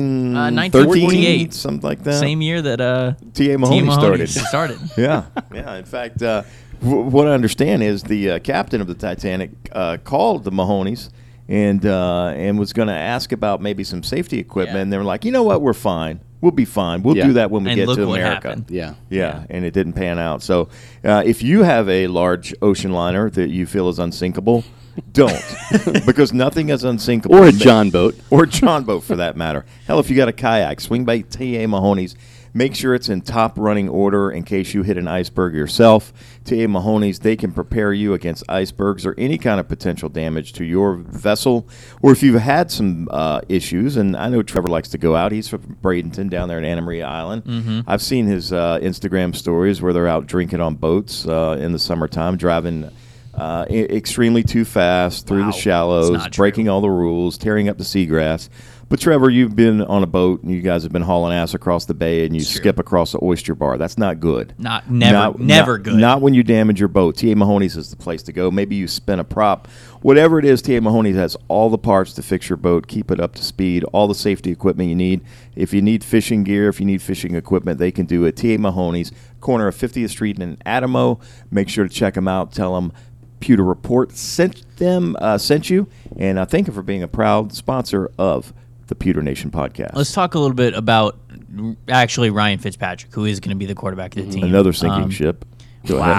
[SPEAKER 1] 1938, something like that.
[SPEAKER 2] Same year that
[SPEAKER 1] T.A. Mahoney
[SPEAKER 2] started.
[SPEAKER 1] Yeah. In fact, what I understand is the captain of the Titanic called the Mahoneys and was going to ask about maybe some safety equipment.
[SPEAKER 2] Yeah.
[SPEAKER 1] And they were like, you know what, we're fine. We'll be fine. We'll
[SPEAKER 3] Yeah.
[SPEAKER 1] do that when we
[SPEAKER 2] And
[SPEAKER 1] get
[SPEAKER 2] look
[SPEAKER 1] to
[SPEAKER 2] what
[SPEAKER 1] America.
[SPEAKER 2] happened.
[SPEAKER 3] Yeah.
[SPEAKER 1] Yeah, and it didn't pan out. So if you have a large ocean liner that you feel is unsinkable, don't. Because nothing is unsinkable.
[SPEAKER 3] Or a John boat.
[SPEAKER 1] Or a John boat, for that matter. Hell, if you got a kayak, swing by T.A. Mahoney's. Make sure it's in top running order in case you hit an iceberg yourself. T.A. Mahoney's, they can prepare you against icebergs or any kind of potential damage to your vessel. Or if you've had some issues, and I know Trevor likes to go out. He's from Bradenton down there in Anna Maria Island.
[SPEAKER 2] Mm-hmm.
[SPEAKER 1] I've seen his Instagram stories where they're out drinking on boats in the summertime, driving extremely too fast through
[SPEAKER 2] Wow.
[SPEAKER 1] the shallows,
[SPEAKER 2] It's not true.
[SPEAKER 1] breaking all the rules, tearing up the seagrass. But Trevor, you've been on a boat and you guys have been hauling ass across the bay and you
[SPEAKER 2] Sure.
[SPEAKER 1] skip across the oyster bar. That's not good.
[SPEAKER 2] Never good.
[SPEAKER 1] Not when you damage your boat. T.A. Mahoney's is the place to go. Maybe you spin a prop. Whatever it is, T.A. Mahoney's has all the parts to fix your boat, keep it up to speed, all the safety equipment you need. If you need fishing gear, if you need fishing equipment, they can do it. T.A. Mahoney's, corner of 50th Street in Adamo. Make sure to check them out. Tell them Pewter Report sent you, and I thank you for being a proud sponsor of the Pewter Nation podcast.
[SPEAKER 2] Let's talk a little bit about actually Ryan Fitzpatrick, who is going to be the quarterback of the team.
[SPEAKER 1] Another sinking ship. Go ahead.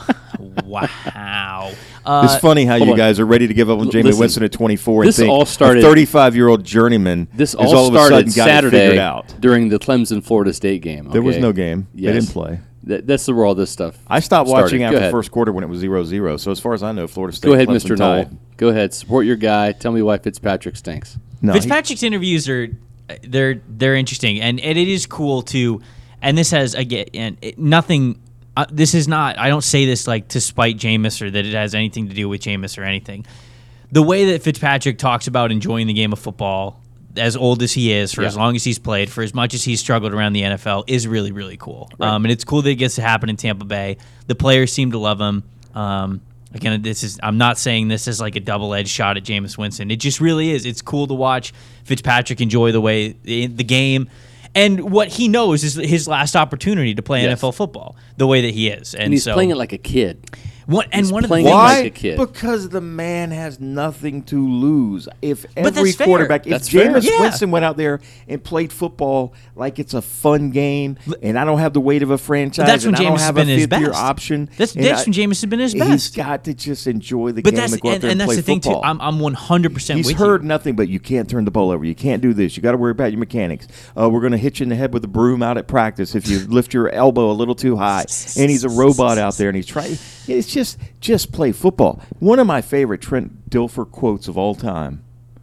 [SPEAKER 2] Wow.
[SPEAKER 1] It's funny how you
[SPEAKER 3] on.
[SPEAKER 1] guys are ready to give up on Jameis
[SPEAKER 3] Listen,
[SPEAKER 1] Winston at 24 and
[SPEAKER 3] this
[SPEAKER 1] think
[SPEAKER 3] all started-
[SPEAKER 1] a 35-year-old journeyman
[SPEAKER 3] This
[SPEAKER 1] has
[SPEAKER 3] all
[SPEAKER 1] all of a sudden
[SPEAKER 3] started
[SPEAKER 1] got it figured
[SPEAKER 3] Saturday
[SPEAKER 1] out.
[SPEAKER 3] during the Clemson-Florida State game.
[SPEAKER 1] There was
[SPEAKER 3] okay?
[SPEAKER 1] no game. They
[SPEAKER 3] Yes.
[SPEAKER 1] didn't play.
[SPEAKER 3] That's where all this stuff
[SPEAKER 1] I stopped
[SPEAKER 3] started.
[SPEAKER 1] watching
[SPEAKER 3] Go
[SPEAKER 1] after the
[SPEAKER 3] ahead.
[SPEAKER 1] first quarter when it was 0-0. So as far as I know, Florida State.
[SPEAKER 3] Go ahead,
[SPEAKER 1] Clemson
[SPEAKER 3] Mr.
[SPEAKER 1] tied.
[SPEAKER 3] Knoll. Go ahead. Support your guy. Tell me why Fitzpatrick stinks.
[SPEAKER 1] No,
[SPEAKER 2] Fitzpatrick's interviews are they're interesting, and it is cool too. And this has again nothing. This is not. I don't say this like to spite Jameis or that it has anything to do with Jameis or anything. The way that Fitzpatrick talks about enjoying the game of football, as old as he is, for as long as he's played, for as much as he's struggled around the NFL, is really, really cool.
[SPEAKER 3] Right.
[SPEAKER 2] And it's cool that it gets to happen in Tampa Bay. The players seem to love him. Again, I'm not saying this is like a double-edged shot at Jameis Winston. It just really is. It's cool to watch Fitzpatrick enjoy the game. And what he knows is his last opportunity to play
[SPEAKER 3] Yes.
[SPEAKER 2] NFL football the way that he is.
[SPEAKER 3] And he's playing it like a kid.
[SPEAKER 2] One of the
[SPEAKER 3] playing
[SPEAKER 2] things,
[SPEAKER 3] it
[SPEAKER 1] Why?
[SPEAKER 3] like a kid.
[SPEAKER 1] Because the man has nothing to lose. If
[SPEAKER 2] But
[SPEAKER 1] every
[SPEAKER 2] that's fair.
[SPEAKER 1] quarterback, if
[SPEAKER 3] That's fair.
[SPEAKER 1] Jameis
[SPEAKER 2] Yeah.
[SPEAKER 1] Winston went out there and played football like it's a fun game, and I don't have the weight of a franchise,
[SPEAKER 2] that's when
[SPEAKER 1] and I don't
[SPEAKER 2] Jameis has
[SPEAKER 1] have
[SPEAKER 2] been
[SPEAKER 1] a
[SPEAKER 2] his
[SPEAKER 1] fifth-year
[SPEAKER 2] best.
[SPEAKER 1] option.
[SPEAKER 2] That's
[SPEAKER 1] and
[SPEAKER 2] when
[SPEAKER 1] I-
[SPEAKER 2] Jameis has been his
[SPEAKER 1] He's
[SPEAKER 2] best.
[SPEAKER 1] got to just enjoy the
[SPEAKER 2] But
[SPEAKER 1] game
[SPEAKER 2] that's
[SPEAKER 1] and go out there
[SPEAKER 2] and
[SPEAKER 1] and
[SPEAKER 2] that's
[SPEAKER 1] play
[SPEAKER 2] the thing
[SPEAKER 1] football.
[SPEAKER 2] too. I'm 100%
[SPEAKER 1] He's
[SPEAKER 2] with
[SPEAKER 1] heard
[SPEAKER 2] you.
[SPEAKER 1] nothing but you can't turn the ball over. You can't do this. You got to worry about your mechanics. We're going to hit you in the head with a broom out at practice if you lift your elbow a little too high. And he's a robot out there, and he's trying. It's just play football. One of my favorite Trent Dilfer quotes of all time: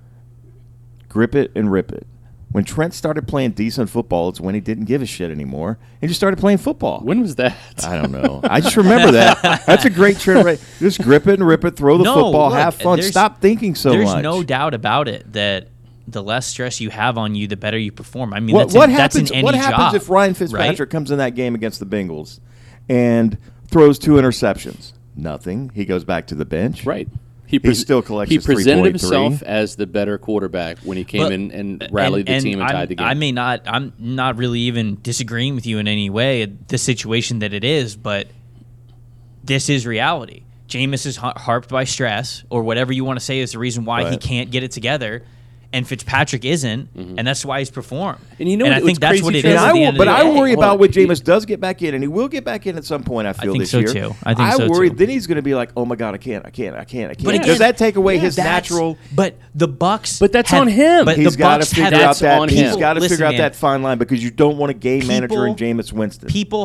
[SPEAKER 1] "Grip it and rip it." When Trent started playing decent football, it's when he didn't give a shit anymore and just started playing football.
[SPEAKER 3] When was that?
[SPEAKER 1] I don't know. I just remember that. That's a great trend. Right? Just grip it and rip it. Throw the football.
[SPEAKER 2] Look,
[SPEAKER 1] have fun.
[SPEAKER 2] there's-
[SPEAKER 1] Stop thinking so
[SPEAKER 2] There's
[SPEAKER 1] much.
[SPEAKER 2] no doubt about it that the less stress you have on you, the better you perform. I mean,
[SPEAKER 1] What
[SPEAKER 2] that's
[SPEAKER 1] happens?
[SPEAKER 2] in any
[SPEAKER 1] What happens
[SPEAKER 2] job,
[SPEAKER 1] if Ryan
[SPEAKER 2] right?
[SPEAKER 1] Fitzpatrick comes in that game against the Bengals and throws 2 interceptions? Nothing. He goes back to the bench.
[SPEAKER 3] Right.
[SPEAKER 1] He still collects
[SPEAKER 3] He
[SPEAKER 1] his
[SPEAKER 3] presented
[SPEAKER 1] 3.3.
[SPEAKER 3] himself as the better quarterback when he came
[SPEAKER 2] But-
[SPEAKER 3] in and rallied the team and tied the game.
[SPEAKER 2] I'm not really even disagreeing with you in any way, the situation that it is, but this is reality. Jameis is harped by stress, or whatever you want to say is the reason why he
[SPEAKER 1] Right.
[SPEAKER 2] can't get it together, and Fitzpatrick isn't, and that's why he's performed.
[SPEAKER 3] And you know
[SPEAKER 2] I
[SPEAKER 3] what's
[SPEAKER 2] think that's
[SPEAKER 3] crazy,
[SPEAKER 2] what it
[SPEAKER 3] Trevor?
[SPEAKER 2] is.
[SPEAKER 1] And
[SPEAKER 2] at the end of
[SPEAKER 1] but
[SPEAKER 2] the
[SPEAKER 1] I
[SPEAKER 2] day.
[SPEAKER 1] worry
[SPEAKER 3] Hold
[SPEAKER 1] about
[SPEAKER 3] on.
[SPEAKER 1] when Jameis does get back in, and he will get back in at some point. I feel
[SPEAKER 2] think
[SPEAKER 1] this
[SPEAKER 2] so,
[SPEAKER 1] year.
[SPEAKER 2] too. I think so,
[SPEAKER 1] worry.
[SPEAKER 2] too.
[SPEAKER 1] Then he's going to be like, "Oh my God, I can't."
[SPEAKER 2] But
[SPEAKER 1] Does
[SPEAKER 2] again,
[SPEAKER 1] that take away his
[SPEAKER 2] that's-
[SPEAKER 1] natural?
[SPEAKER 2] But the Bucks.
[SPEAKER 3] But that's
[SPEAKER 2] have-
[SPEAKER 3] on him.
[SPEAKER 2] But
[SPEAKER 1] He's
[SPEAKER 2] the
[SPEAKER 1] got to
[SPEAKER 2] Bucks
[SPEAKER 1] figure
[SPEAKER 2] have
[SPEAKER 1] out
[SPEAKER 3] that's
[SPEAKER 1] that.
[SPEAKER 3] on
[SPEAKER 1] He's
[SPEAKER 3] him.
[SPEAKER 1] got to
[SPEAKER 2] Listen,
[SPEAKER 1] figure out
[SPEAKER 2] man,
[SPEAKER 1] that fine line because you don't want a game manager in
[SPEAKER 2] People-
[SPEAKER 1] Jameis Winston.
[SPEAKER 2] People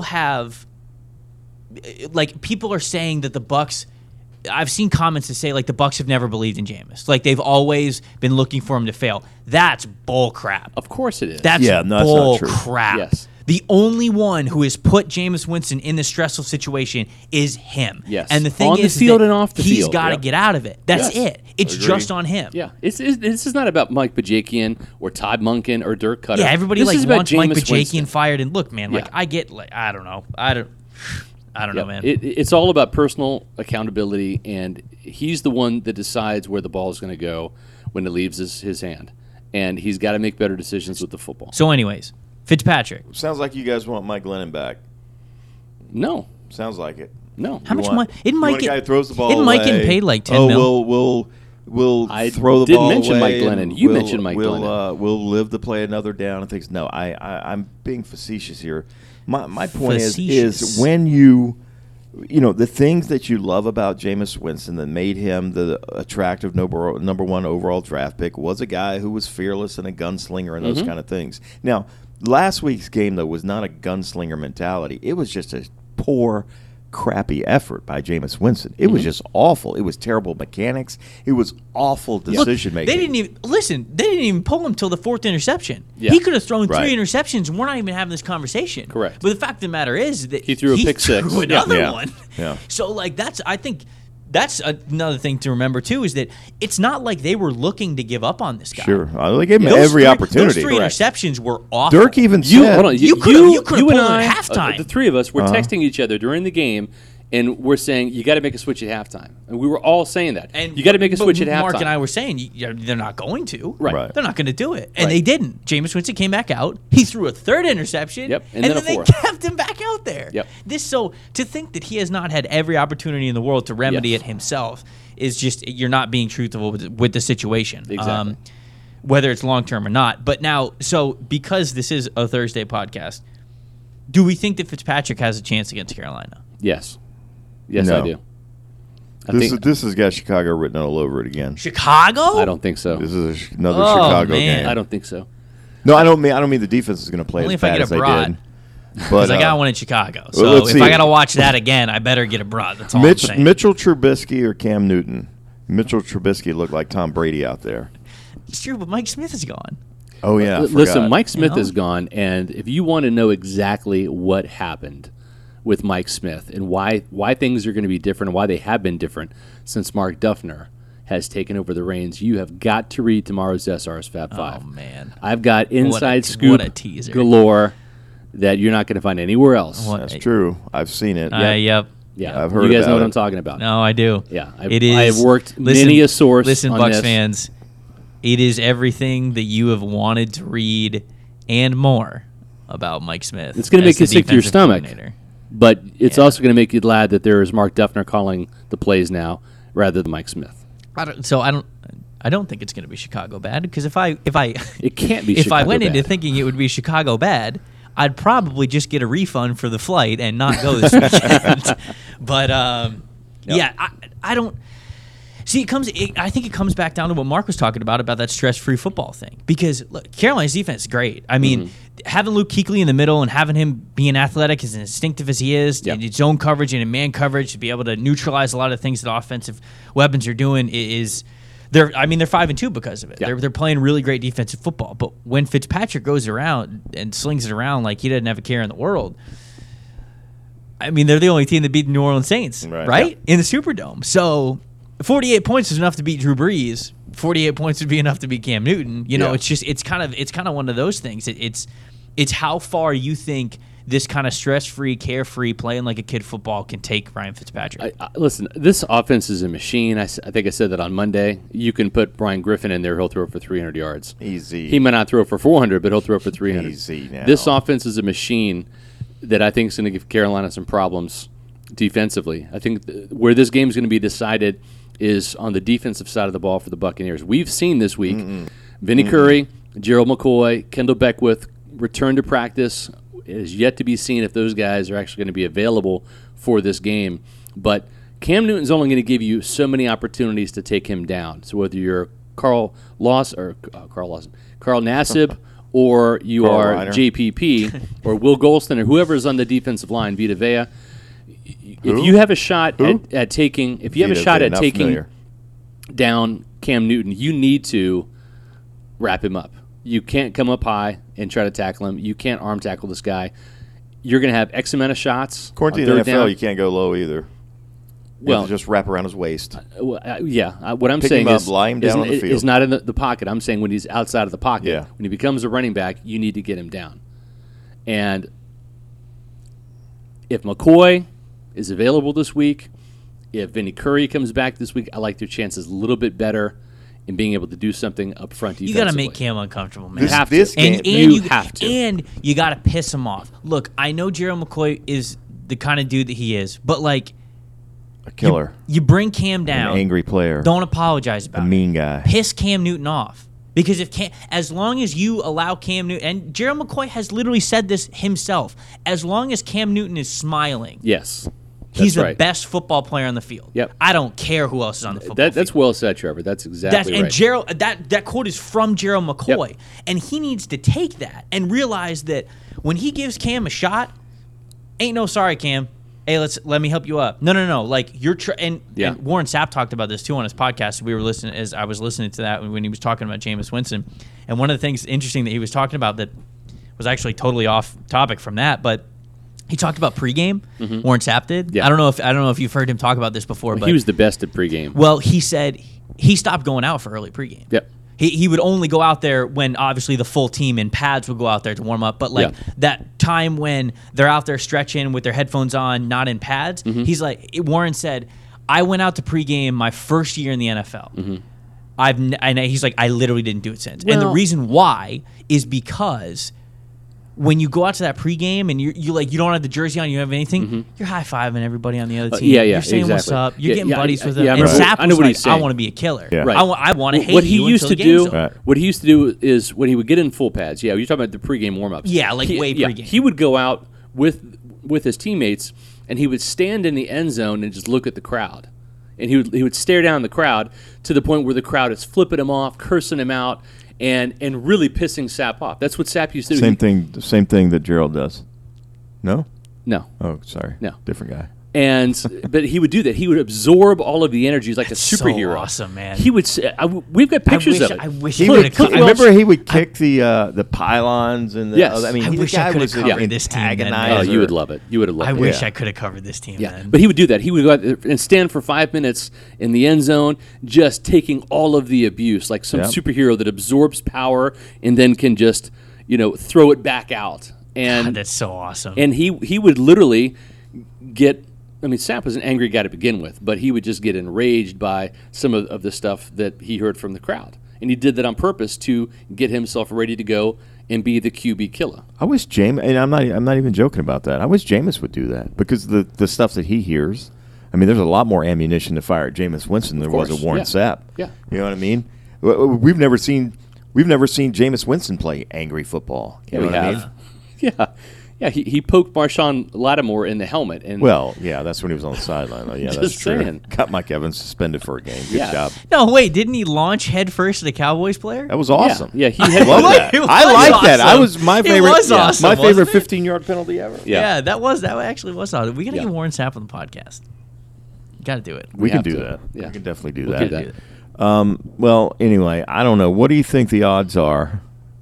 [SPEAKER 2] are saying that the Bucks. I've seen comments that say like the Bucks have never believed in Jameis. Like they've always been looking for him to fail. That's bull crap.
[SPEAKER 3] Of course it is.
[SPEAKER 2] That's
[SPEAKER 1] Yeah, no, that's
[SPEAKER 2] bull
[SPEAKER 1] not true.
[SPEAKER 2] crap.
[SPEAKER 3] Yes.
[SPEAKER 2] The only one who has put Jameis Winston in this stressful situation is him.
[SPEAKER 3] Yes.
[SPEAKER 2] And the thing
[SPEAKER 3] On the
[SPEAKER 2] is
[SPEAKER 3] field
[SPEAKER 2] that
[SPEAKER 3] and off the
[SPEAKER 2] he's
[SPEAKER 3] field.
[SPEAKER 2] got to
[SPEAKER 3] Yep.
[SPEAKER 2] get out of it. That's
[SPEAKER 3] Yes.
[SPEAKER 2] it. It's
[SPEAKER 1] Agree.
[SPEAKER 2] just on him.
[SPEAKER 3] Yeah, this is not about Mike Bajakian or Todd Monken or Dirk Cutter.
[SPEAKER 2] Yeah, everybody
[SPEAKER 3] This is about
[SPEAKER 2] wants Mike
[SPEAKER 3] Jameis
[SPEAKER 2] Bajakian
[SPEAKER 3] Winston.
[SPEAKER 2] fired. And look, man,
[SPEAKER 3] Yeah.
[SPEAKER 2] I get I don't know. I don't know,
[SPEAKER 3] Yep.
[SPEAKER 2] man.
[SPEAKER 3] It's all about personal accountability, and he's the one that decides where the ball is going to go when it leaves his hand. And he's got to make better decisions with the football.
[SPEAKER 2] So, anyways, Fitzpatrick.
[SPEAKER 1] Sounds like you guys want Mike Glennon back.
[SPEAKER 3] No,
[SPEAKER 1] Sounds like it.
[SPEAKER 3] no.
[SPEAKER 2] How much
[SPEAKER 1] want-
[SPEAKER 2] money? Isn't
[SPEAKER 1] you
[SPEAKER 2] Mike
[SPEAKER 1] want a guy who throws the ball
[SPEAKER 2] Isn't Mike getting
[SPEAKER 1] away?
[SPEAKER 2] paid like 10 mil?
[SPEAKER 1] We'll
[SPEAKER 3] I
[SPEAKER 1] throw the
[SPEAKER 3] didn't
[SPEAKER 1] ball
[SPEAKER 3] mention
[SPEAKER 1] away
[SPEAKER 3] Mike
[SPEAKER 1] and
[SPEAKER 3] Glennon. You
[SPEAKER 1] we'll-
[SPEAKER 3] mentioned Mike Glennon.
[SPEAKER 1] We'll live to play another down and things. No, I'm being facetious here. My point
[SPEAKER 2] Facetious.
[SPEAKER 1] is when you know the things that you love about Jameis Winston that made him the attractive number 1 overall draft pick was a guy who was fearless and a gunslinger and those kind of things. Now, last week's game though was not a gunslinger mentality. It was just a poor, crappy effort by Jameis Winston. It was just awful. It was terrible mechanics. It was awful decision making.
[SPEAKER 2] They didn't even pull him till the 4th interception.
[SPEAKER 3] Yeah.
[SPEAKER 2] He could have thrown 3
[SPEAKER 1] Right.
[SPEAKER 2] interceptions, and we're not even having this conversation.
[SPEAKER 3] Correct.
[SPEAKER 2] But the fact of the matter is that
[SPEAKER 3] He threw a pick six.
[SPEAKER 2] threw another
[SPEAKER 1] Yeah.
[SPEAKER 2] one.
[SPEAKER 1] Yeah.
[SPEAKER 2] So I think that's another thing to remember too, is that it's not like they were looking to give up on this guy.
[SPEAKER 1] Sure. They gave him every opportunity.
[SPEAKER 2] Those three interceptions were awful.
[SPEAKER 1] Dirk even
[SPEAKER 3] You
[SPEAKER 1] said,
[SPEAKER 3] hold on.
[SPEAKER 2] You could've pulled
[SPEAKER 3] and
[SPEAKER 2] it
[SPEAKER 3] I,
[SPEAKER 2] at halftime.
[SPEAKER 3] the three of us were texting each other during the game, and we're saying you got to make a switch at halftime, and we were all saying that.
[SPEAKER 2] And
[SPEAKER 3] you got to make a switch at halftime.
[SPEAKER 2] Mark and I were saying they're not going to.
[SPEAKER 3] Right.
[SPEAKER 2] They're not going to do it, and
[SPEAKER 3] Right.
[SPEAKER 2] they didn't. Jameis Winston came back out. He threw a third interception.
[SPEAKER 3] Yep, and
[SPEAKER 2] and
[SPEAKER 3] then
[SPEAKER 2] then
[SPEAKER 3] a
[SPEAKER 2] they
[SPEAKER 3] fourth.
[SPEAKER 2] kept him back out there.
[SPEAKER 3] Yep.
[SPEAKER 2] So to think that he has not had every opportunity in the world to remedy
[SPEAKER 3] Yes.
[SPEAKER 2] it himself is just, you're not being truthful with the situation.
[SPEAKER 3] Exactly.
[SPEAKER 2] Whether it's long term or not. But now, so because this is a Thursday podcast, do we think that Fitzpatrick has a chance against Carolina?
[SPEAKER 3] Yes. Yes,
[SPEAKER 1] No.
[SPEAKER 3] I do.
[SPEAKER 1] This has got Chicago written all over it again.
[SPEAKER 2] Chicago?
[SPEAKER 3] I don't think so.
[SPEAKER 1] This is another
[SPEAKER 2] Oh,
[SPEAKER 1] Chicago
[SPEAKER 2] man.
[SPEAKER 1] game.
[SPEAKER 3] I don't think so.
[SPEAKER 1] No, I don't mean the defense is going to play
[SPEAKER 2] Only
[SPEAKER 1] as
[SPEAKER 2] if I
[SPEAKER 1] bad
[SPEAKER 2] get a
[SPEAKER 1] as they
[SPEAKER 2] brat.
[SPEAKER 1] did.
[SPEAKER 2] Because
[SPEAKER 1] But
[SPEAKER 2] I got one in Chicago. So
[SPEAKER 1] let's
[SPEAKER 2] if
[SPEAKER 1] see.
[SPEAKER 2] I got to watch that again, I better get a brat. That's all I'm saying.
[SPEAKER 1] Mitchell Trubisky or Cam Newton? Mitchell Trubisky looked like Tom Brady out there.
[SPEAKER 2] It's true, but Mike Smith is gone.
[SPEAKER 1] Oh yeah, I
[SPEAKER 3] Listen,
[SPEAKER 1] forgot.
[SPEAKER 3] Mike Smith
[SPEAKER 2] You know?
[SPEAKER 3] is gone, and if you want to know exactly what happened with Mike Smith and why things are going to be different and why they have been different since Mark Duffner has taken over the reins, you have got to read tomorrow's SR's Fab Five.
[SPEAKER 2] Oh, man.
[SPEAKER 3] I've got inside
[SPEAKER 2] what
[SPEAKER 3] scoop
[SPEAKER 2] a teaser.
[SPEAKER 3] galore that you're not going to find anywhere else.
[SPEAKER 2] What-
[SPEAKER 1] That's true. I've seen it.
[SPEAKER 2] Yep.
[SPEAKER 3] Yeah,
[SPEAKER 1] I've heard
[SPEAKER 3] you guys
[SPEAKER 1] about
[SPEAKER 3] know what
[SPEAKER 1] it.
[SPEAKER 3] I'm talking about.
[SPEAKER 2] No, I do.
[SPEAKER 3] Yeah,
[SPEAKER 2] it is.
[SPEAKER 3] I have worked many a source
[SPEAKER 2] Listen,
[SPEAKER 3] on
[SPEAKER 2] Bucks
[SPEAKER 3] this.
[SPEAKER 2] fans, it is everything that you have wanted to read and more about Mike Smith.
[SPEAKER 3] It's going to
[SPEAKER 2] as
[SPEAKER 3] make you
[SPEAKER 2] the
[SPEAKER 3] sick to your
[SPEAKER 2] defensive
[SPEAKER 3] stomach.
[SPEAKER 2] coordinator.
[SPEAKER 3] But it's
[SPEAKER 2] Yeah.
[SPEAKER 3] also going to make you glad that there is Mark Duffner calling the plays now rather than Mike Smith.
[SPEAKER 2] I don't think it's going to be Chicago bad, because if I
[SPEAKER 3] It can't be
[SPEAKER 2] if
[SPEAKER 3] Chicago
[SPEAKER 2] I went into
[SPEAKER 3] bad.
[SPEAKER 2] thinking it would be Chicago bad, I'd probably just get a refund for the flight and not go this weekend. But yeah, I don't see. I think it comes back down to what Mark was talking about that stress-free football thing. Because look, Carolina's defense is great. I mean, having Luke Kuechly in the middle and having him being athletic, as instinctive as he is,
[SPEAKER 3] Yep.
[SPEAKER 2] in zone coverage and in man coverage, to be able to neutralize a lot of things that offensive weapons are doing is. They're 5-2 because of it.
[SPEAKER 3] Yeah.
[SPEAKER 2] They're playing really great defensive football. But when Fitzpatrick goes around and slings it around like he doesn't have a care in the world, I mean, they're the only team that beat the New Orleans Saints, right? In the Superdome. So 48 points is enough to beat Drew Brees. 48 points would be enough to beat Cam Newton. You know, it's kind of one of those things. It's how far you think this kind of stress-free, carefree, playing like a kid football can take Ryan Fitzpatrick.
[SPEAKER 3] Listen, this offense is a machine. I think I said that on Monday. You can put Brian Griffin in there. He'll throw for 300 yards.
[SPEAKER 1] Easy.
[SPEAKER 3] He might not throw for 400, but he'll throw for 300.
[SPEAKER 1] Easy now.
[SPEAKER 3] This offense is a machine that I think is going to give Carolina some problems defensively. I think where this game is going to be decided is on the defensive side of the ball for the Buccaneers. We've seen this week Vinny Curry, Gerald McCoy, Kendall Beckwith return to practice. It is yet to be seen if those guys are actually going to be available for this game. But Cam Newton's only going to give you so many opportunities to take him down. So whether you're Carl Nassib, or you
[SPEAKER 1] Carl
[SPEAKER 3] are
[SPEAKER 1] Reiner.
[SPEAKER 3] JPP, or Will Golston, or whoever's on the defensive line, Vita Vea, if you have a shot at taking, down Cam Newton, you need to wrap him up. You can't come up high and try to tackle him. You can't arm tackle this guy. You're going to have X amount of shots.
[SPEAKER 1] According to
[SPEAKER 3] on
[SPEAKER 1] the
[SPEAKER 3] third
[SPEAKER 1] NFL,
[SPEAKER 3] down.
[SPEAKER 1] you can't go low either.
[SPEAKER 3] Well,
[SPEAKER 1] have to just wrap around his waist.
[SPEAKER 3] What I'm
[SPEAKER 1] Pick
[SPEAKER 3] saying
[SPEAKER 1] him up,
[SPEAKER 3] is,
[SPEAKER 1] lie him down on the field.
[SPEAKER 3] is not in the pocket. I'm saying when he's outside of the pocket.
[SPEAKER 1] Yeah.
[SPEAKER 3] When he becomes a running back, you need to get him down. And if McCoy is available this week, if Vinny Curry comes back this week, I like their chances a little bit better in being able to do something up front defensively.
[SPEAKER 2] You got to make Cam uncomfortable, man.
[SPEAKER 3] You have to.
[SPEAKER 1] This game,
[SPEAKER 2] And
[SPEAKER 3] you have to.
[SPEAKER 2] And you got to piss him off. Look, I know Gerald McCoy is the kind of dude that he is, but like
[SPEAKER 1] a killer,
[SPEAKER 2] you bring Cam down,
[SPEAKER 1] an angry player,
[SPEAKER 2] don't apologize about
[SPEAKER 1] a mean guy.
[SPEAKER 2] Piss Cam Newton off. Because as long as you allow Cam Newton, and Gerald McCoy has literally said this himself, as long as Cam Newton is smiling,
[SPEAKER 3] Yes.
[SPEAKER 2] he's
[SPEAKER 3] That's
[SPEAKER 2] the
[SPEAKER 3] right.
[SPEAKER 2] best football player on the field.
[SPEAKER 3] Yep.
[SPEAKER 2] I don't care who else is on the football field.
[SPEAKER 3] That's well said, Trevor. That's exactly right.
[SPEAKER 2] And Gerald, that quote is from Gerald McCoy,
[SPEAKER 3] Yep.
[SPEAKER 2] and he needs to take that and realize that when he gives Cam a shot, ain't no sorry, Cam. Hey, let me help you up. No. Like you're and Warren Sapp talked about this too on his podcast. We were listening as I was listening to that when he was talking about Jameis Winston, and one of the things interesting that he was talking about that was actually totally off topic from that, but He talked about pregame. Warren Sapp did.
[SPEAKER 3] Yeah.
[SPEAKER 2] I don't know if you've heard him talk about this before, but
[SPEAKER 3] He was the best at pregame.
[SPEAKER 2] well, he said he stopped going out for early pregame.
[SPEAKER 3] Yep.
[SPEAKER 2] He would only go out there when obviously the full team in pads would go out there to warm up. But like
[SPEAKER 3] Yeah.
[SPEAKER 2] that time when they're out there stretching with their headphones on, not in pads, he's like, Warren said, I went out to pregame my first year in the NFL. And he's like, I literally didn't do it since. And the
[SPEAKER 3] Well-
[SPEAKER 2] reason why is because when you go out to that pregame and you like you don't have the jersey on, you don't have anything, you're high fiving everybody on the other team.
[SPEAKER 3] yeah,
[SPEAKER 2] You're saying what's
[SPEAKER 3] exactly.
[SPEAKER 2] up. You're
[SPEAKER 3] Yeah,
[SPEAKER 2] getting
[SPEAKER 3] yeah,
[SPEAKER 2] buddies with them.
[SPEAKER 3] yeah, I
[SPEAKER 2] and
[SPEAKER 3] remember-
[SPEAKER 2] Sapp
[SPEAKER 3] I know
[SPEAKER 2] was
[SPEAKER 3] what
[SPEAKER 2] like,
[SPEAKER 3] he's saying.
[SPEAKER 2] I want to be a killer.
[SPEAKER 1] Yeah.
[SPEAKER 3] Right.
[SPEAKER 2] I want to hate
[SPEAKER 3] what he
[SPEAKER 2] you
[SPEAKER 3] used
[SPEAKER 2] until
[SPEAKER 3] to
[SPEAKER 2] the game's
[SPEAKER 3] do,
[SPEAKER 2] over.
[SPEAKER 1] Right.
[SPEAKER 3] what he used to do is when he would get in full pads. Yeah, you're talking about the pregame warm-ups.
[SPEAKER 2] Yeah, like way pregame.
[SPEAKER 3] He would go out with his teammates and he would stand in the end zone and just look at the crowd. And he would stare down the crowd to the point where the crowd is flipping him off, cursing him out, and really pissing Sapp off. That's what Sapp used to do.
[SPEAKER 1] Same thing that Gerald does. No?
[SPEAKER 3] No.
[SPEAKER 1] Oh, sorry.
[SPEAKER 3] No.
[SPEAKER 1] Different guy.
[SPEAKER 3] But he would do that. He would absorb all of the energies like a superhero.
[SPEAKER 2] So awesome, man.
[SPEAKER 3] He would. We've got pictures of it.
[SPEAKER 2] I wish
[SPEAKER 1] He
[SPEAKER 2] I
[SPEAKER 1] would,
[SPEAKER 2] could have
[SPEAKER 1] I remember he would kick the pylons and the.
[SPEAKER 3] Yes.
[SPEAKER 1] I mean,
[SPEAKER 2] I
[SPEAKER 1] the
[SPEAKER 2] wish I
[SPEAKER 1] guy
[SPEAKER 2] could
[SPEAKER 1] was
[SPEAKER 2] have
[SPEAKER 1] an
[SPEAKER 2] covered this team then, man.
[SPEAKER 3] Oh,
[SPEAKER 1] antagonizer.
[SPEAKER 3] you would love it. You would have loved
[SPEAKER 2] I
[SPEAKER 3] it.
[SPEAKER 2] wish
[SPEAKER 1] Yeah.
[SPEAKER 2] I could have covered this team.
[SPEAKER 3] Yeah,
[SPEAKER 2] Then.
[SPEAKER 3] but he would do that. He would go out there and stand for 5 minutes in the end zone, just taking all of the abuse, like some
[SPEAKER 1] Yep.
[SPEAKER 3] superhero that absorbs power and then can just, throw it back out. And
[SPEAKER 2] God, that's so awesome.
[SPEAKER 3] and he would literally get. I mean, Sapp was an angry guy to begin with, but he would just get enraged by some of the stuff that he heard from the crowd, and he did that on purpose to get himself ready to go and be the QB killer.
[SPEAKER 1] I wish Jameis, and I'm not even joking about that. I wish Jameis would do that because the stuff that he hears. I mean, there's a lot more ammunition to fire at Jameis Winston than there was
[SPEAKER 3] course,
[SPEAKER 1] at Warren
[SPEAKER 3] yeah.
[SPEAKER 1] Sapp.
[SPEAKER 3] Yeah.
[SPEAKER 1] You know what I mean? We've never seen Jameis Winston play angry football. You know
[SPEAKER 3] we
[SPEAKER 1] what I
[SPEAKER 3] have.
[SPEAKER 1] mean?
[SPEAKER 3] Yeah. Yeah, he poked Marshawn Lattimore in the helmet. And
[SPEAKER 1] Well, yeah, that's when he was on the sideline. Oh, yeah, that's
[SPEAKER 3] Just
[SPEAKER 1] true.
[SPEAKER 3] saying.
[SPEAKER 1] Got Mike Evans suspended for a game. Good
[SPEAKER 3] Yeah.
[SPEAKER 1] job.
[SPEAKER 2] no, wait, didn't he launch head first at a Cowboys player?
[SPEAKER 1] That was awesome.
[SPEAKER 3] Yeah, he had
[SPEAKER 1] Love that.
[SPEAKER 2] It was
[SPEAKER 1] I like that. I
[SPEAKER 2] awesome.
[SPEAKER 1] was my
[SPEAKER 2] It
[SPEAKER 1] favorite.
[SPEAKER 2] was awesome,
[SPEAKER 1] my favorite
[SPEAKER 2] wasn't it?
[SPEAKER 1] 15-yard penalty ever.
[SPEAKER 3] Yeah.
[SPEAKER 2] that actually was awesome. We got to
[SPEAKER 3] Yeah.
[SPEAKER 2] get Warren Sapp on the podcast. Got to do it.
[SPEAKER 1] We can
[SPEAKER 3] have
[SPEAKER 1] do
[SPEAKER 3] to.
[SPEAKER 1] that.
[SPEAKER 3] Yeah.
[SPEAKER 1] We can definitely do
[SPEAKER 3] We'll
[SPEAKER 1] that.
[SPEAKER 3] do that.
[SPEAKER 1] Well, anyway, I don't know. What do you think the odds are?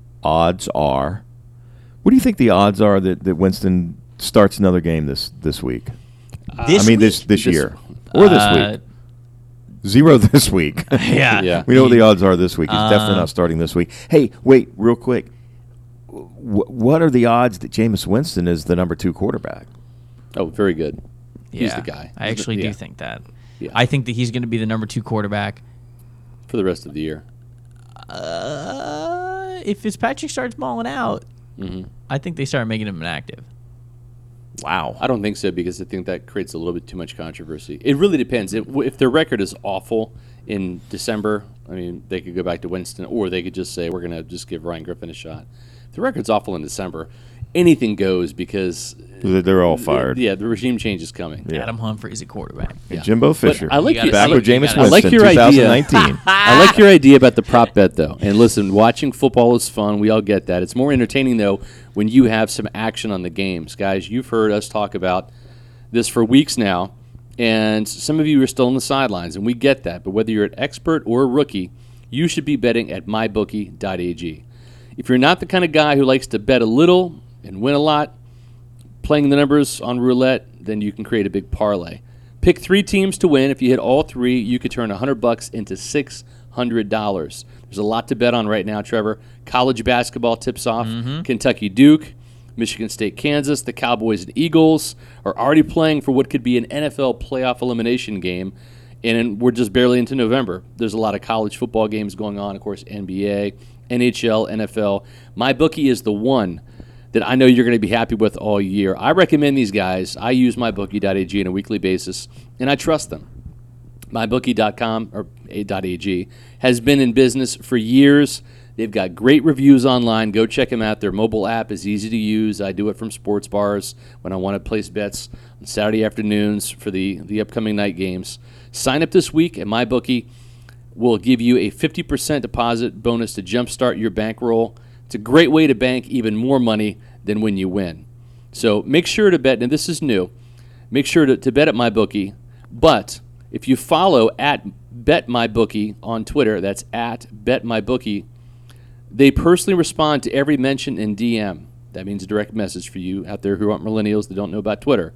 [SPEAKER 1] What do you think the odds are that Winston starts another game this week?
[SPEAKER 2] This week?
[SPEAKER 1] This year or this week. 0 this week.
[SPEAKER 2] Yeah.
[SPEAKER 3] Yeah.
[SPEAKER 1] We know what the odds are this week. He's definitely not starting this week. Hey, wait, real quick. What are the odds that Jameis Winston is the number 2 quarterback?
[SPEAKER 3] Oh, very good. He's
[SPEAKER 2] Yeah,
[SPEAKER 3] the guy.
[SPEAKER 2] I actually
[SPEAKER 3] Yeah.
[SPEAKER 2] do think that.
[SPEAKER 3] Yeah.
[SPEAKER 2] I think that he's going to be the number 2 quarterback.
[SPEAKER 3] For the rest of the year.
[SPEAKER 2] If Fitzpatrick starts balling out, I think they start making him inactive.
[SPEAKER 1] Wow.
[SPEAKER 3] I don't think so because I think that creates a little bit too much controversy. It really depends. If their record is awful in December, I mean, they could go back to Winston, or they could just say, we're going to just give Ryan Griffin a shot. If the record's awful in December, anything goes because
[SPEAKER 1] They're all fired.
[SPEAKER 3] Yeah, the regime change is coming.
[SPEAKER 1] Yeah.
[SPEAKER 2] Adam Humphrey's a quarterback.
[SPEAKER 1] And Jimbo Fisher.
[SPEAKER 3] I like
[SPEAKER 2] You gotta
[SPEAKER 1] back
[SPEAKER 2] see-
[SPEAKER 1] with
[SPEAKER 2] you
[SPEAKER 1] Jameis
[SPEAKER 2] gotta-
[SPEAKER 1] Winston.
[SPEAKER 3] I like your idea.
[SPEAKER 1] 2019.
[SPEAKER 3] I like your idea about the prop bet, though. And listen, watching football is fun. We all get that. It's more entertaining, though, when you have some action on the games. Guys, you've heard us talk about this for weeks now, and some of you are still on the sidelines, and we get that. But whether you're an expert or a rookie, you should be betting at mybookie.ag. If you're not the kind of guy who likes to bet a little and win a lot, playing the numbers on roulette, then you can create a big parlay. Pick 3 teams to win. If you hit all 3, you could turn $100 into $600. There's a lot to bet on right now, Trevor. College basketball tips off. Kentucky Duke, Michigan State Kansas, the Cowboys and Eagles are already playing for what could be an NFL playoff elimination game. And we're just barely into November. There's a lot of college football games going on, of course, NBA, NHL, NFL. MyBookie is the one that I know you're going to be happy with all year. I recommend these guys. I use mybookie.ag on a weekly basis, and I trust them. MyBookie.com or .ag has been in business for years. They've got great reviews online. Go check them out. Their mobile app is easy to use. I do it from sports bars when I want to place bets on Saturday afternoons for the upcoming night games. Sign up this week, and MyBookie will give you a 50% deposit bonus to jumpstart your bankroll. It's a great way to bank even more money than when you win. So make sure to bet, and this is new, make sure to bet at MyBookie. But if you follow at BetMyBookie on Twitter, that's at BetMyBookie, they personally respond to every mention in DM. That means a direct message for you out there who aren't millennials that don't know about Twitter.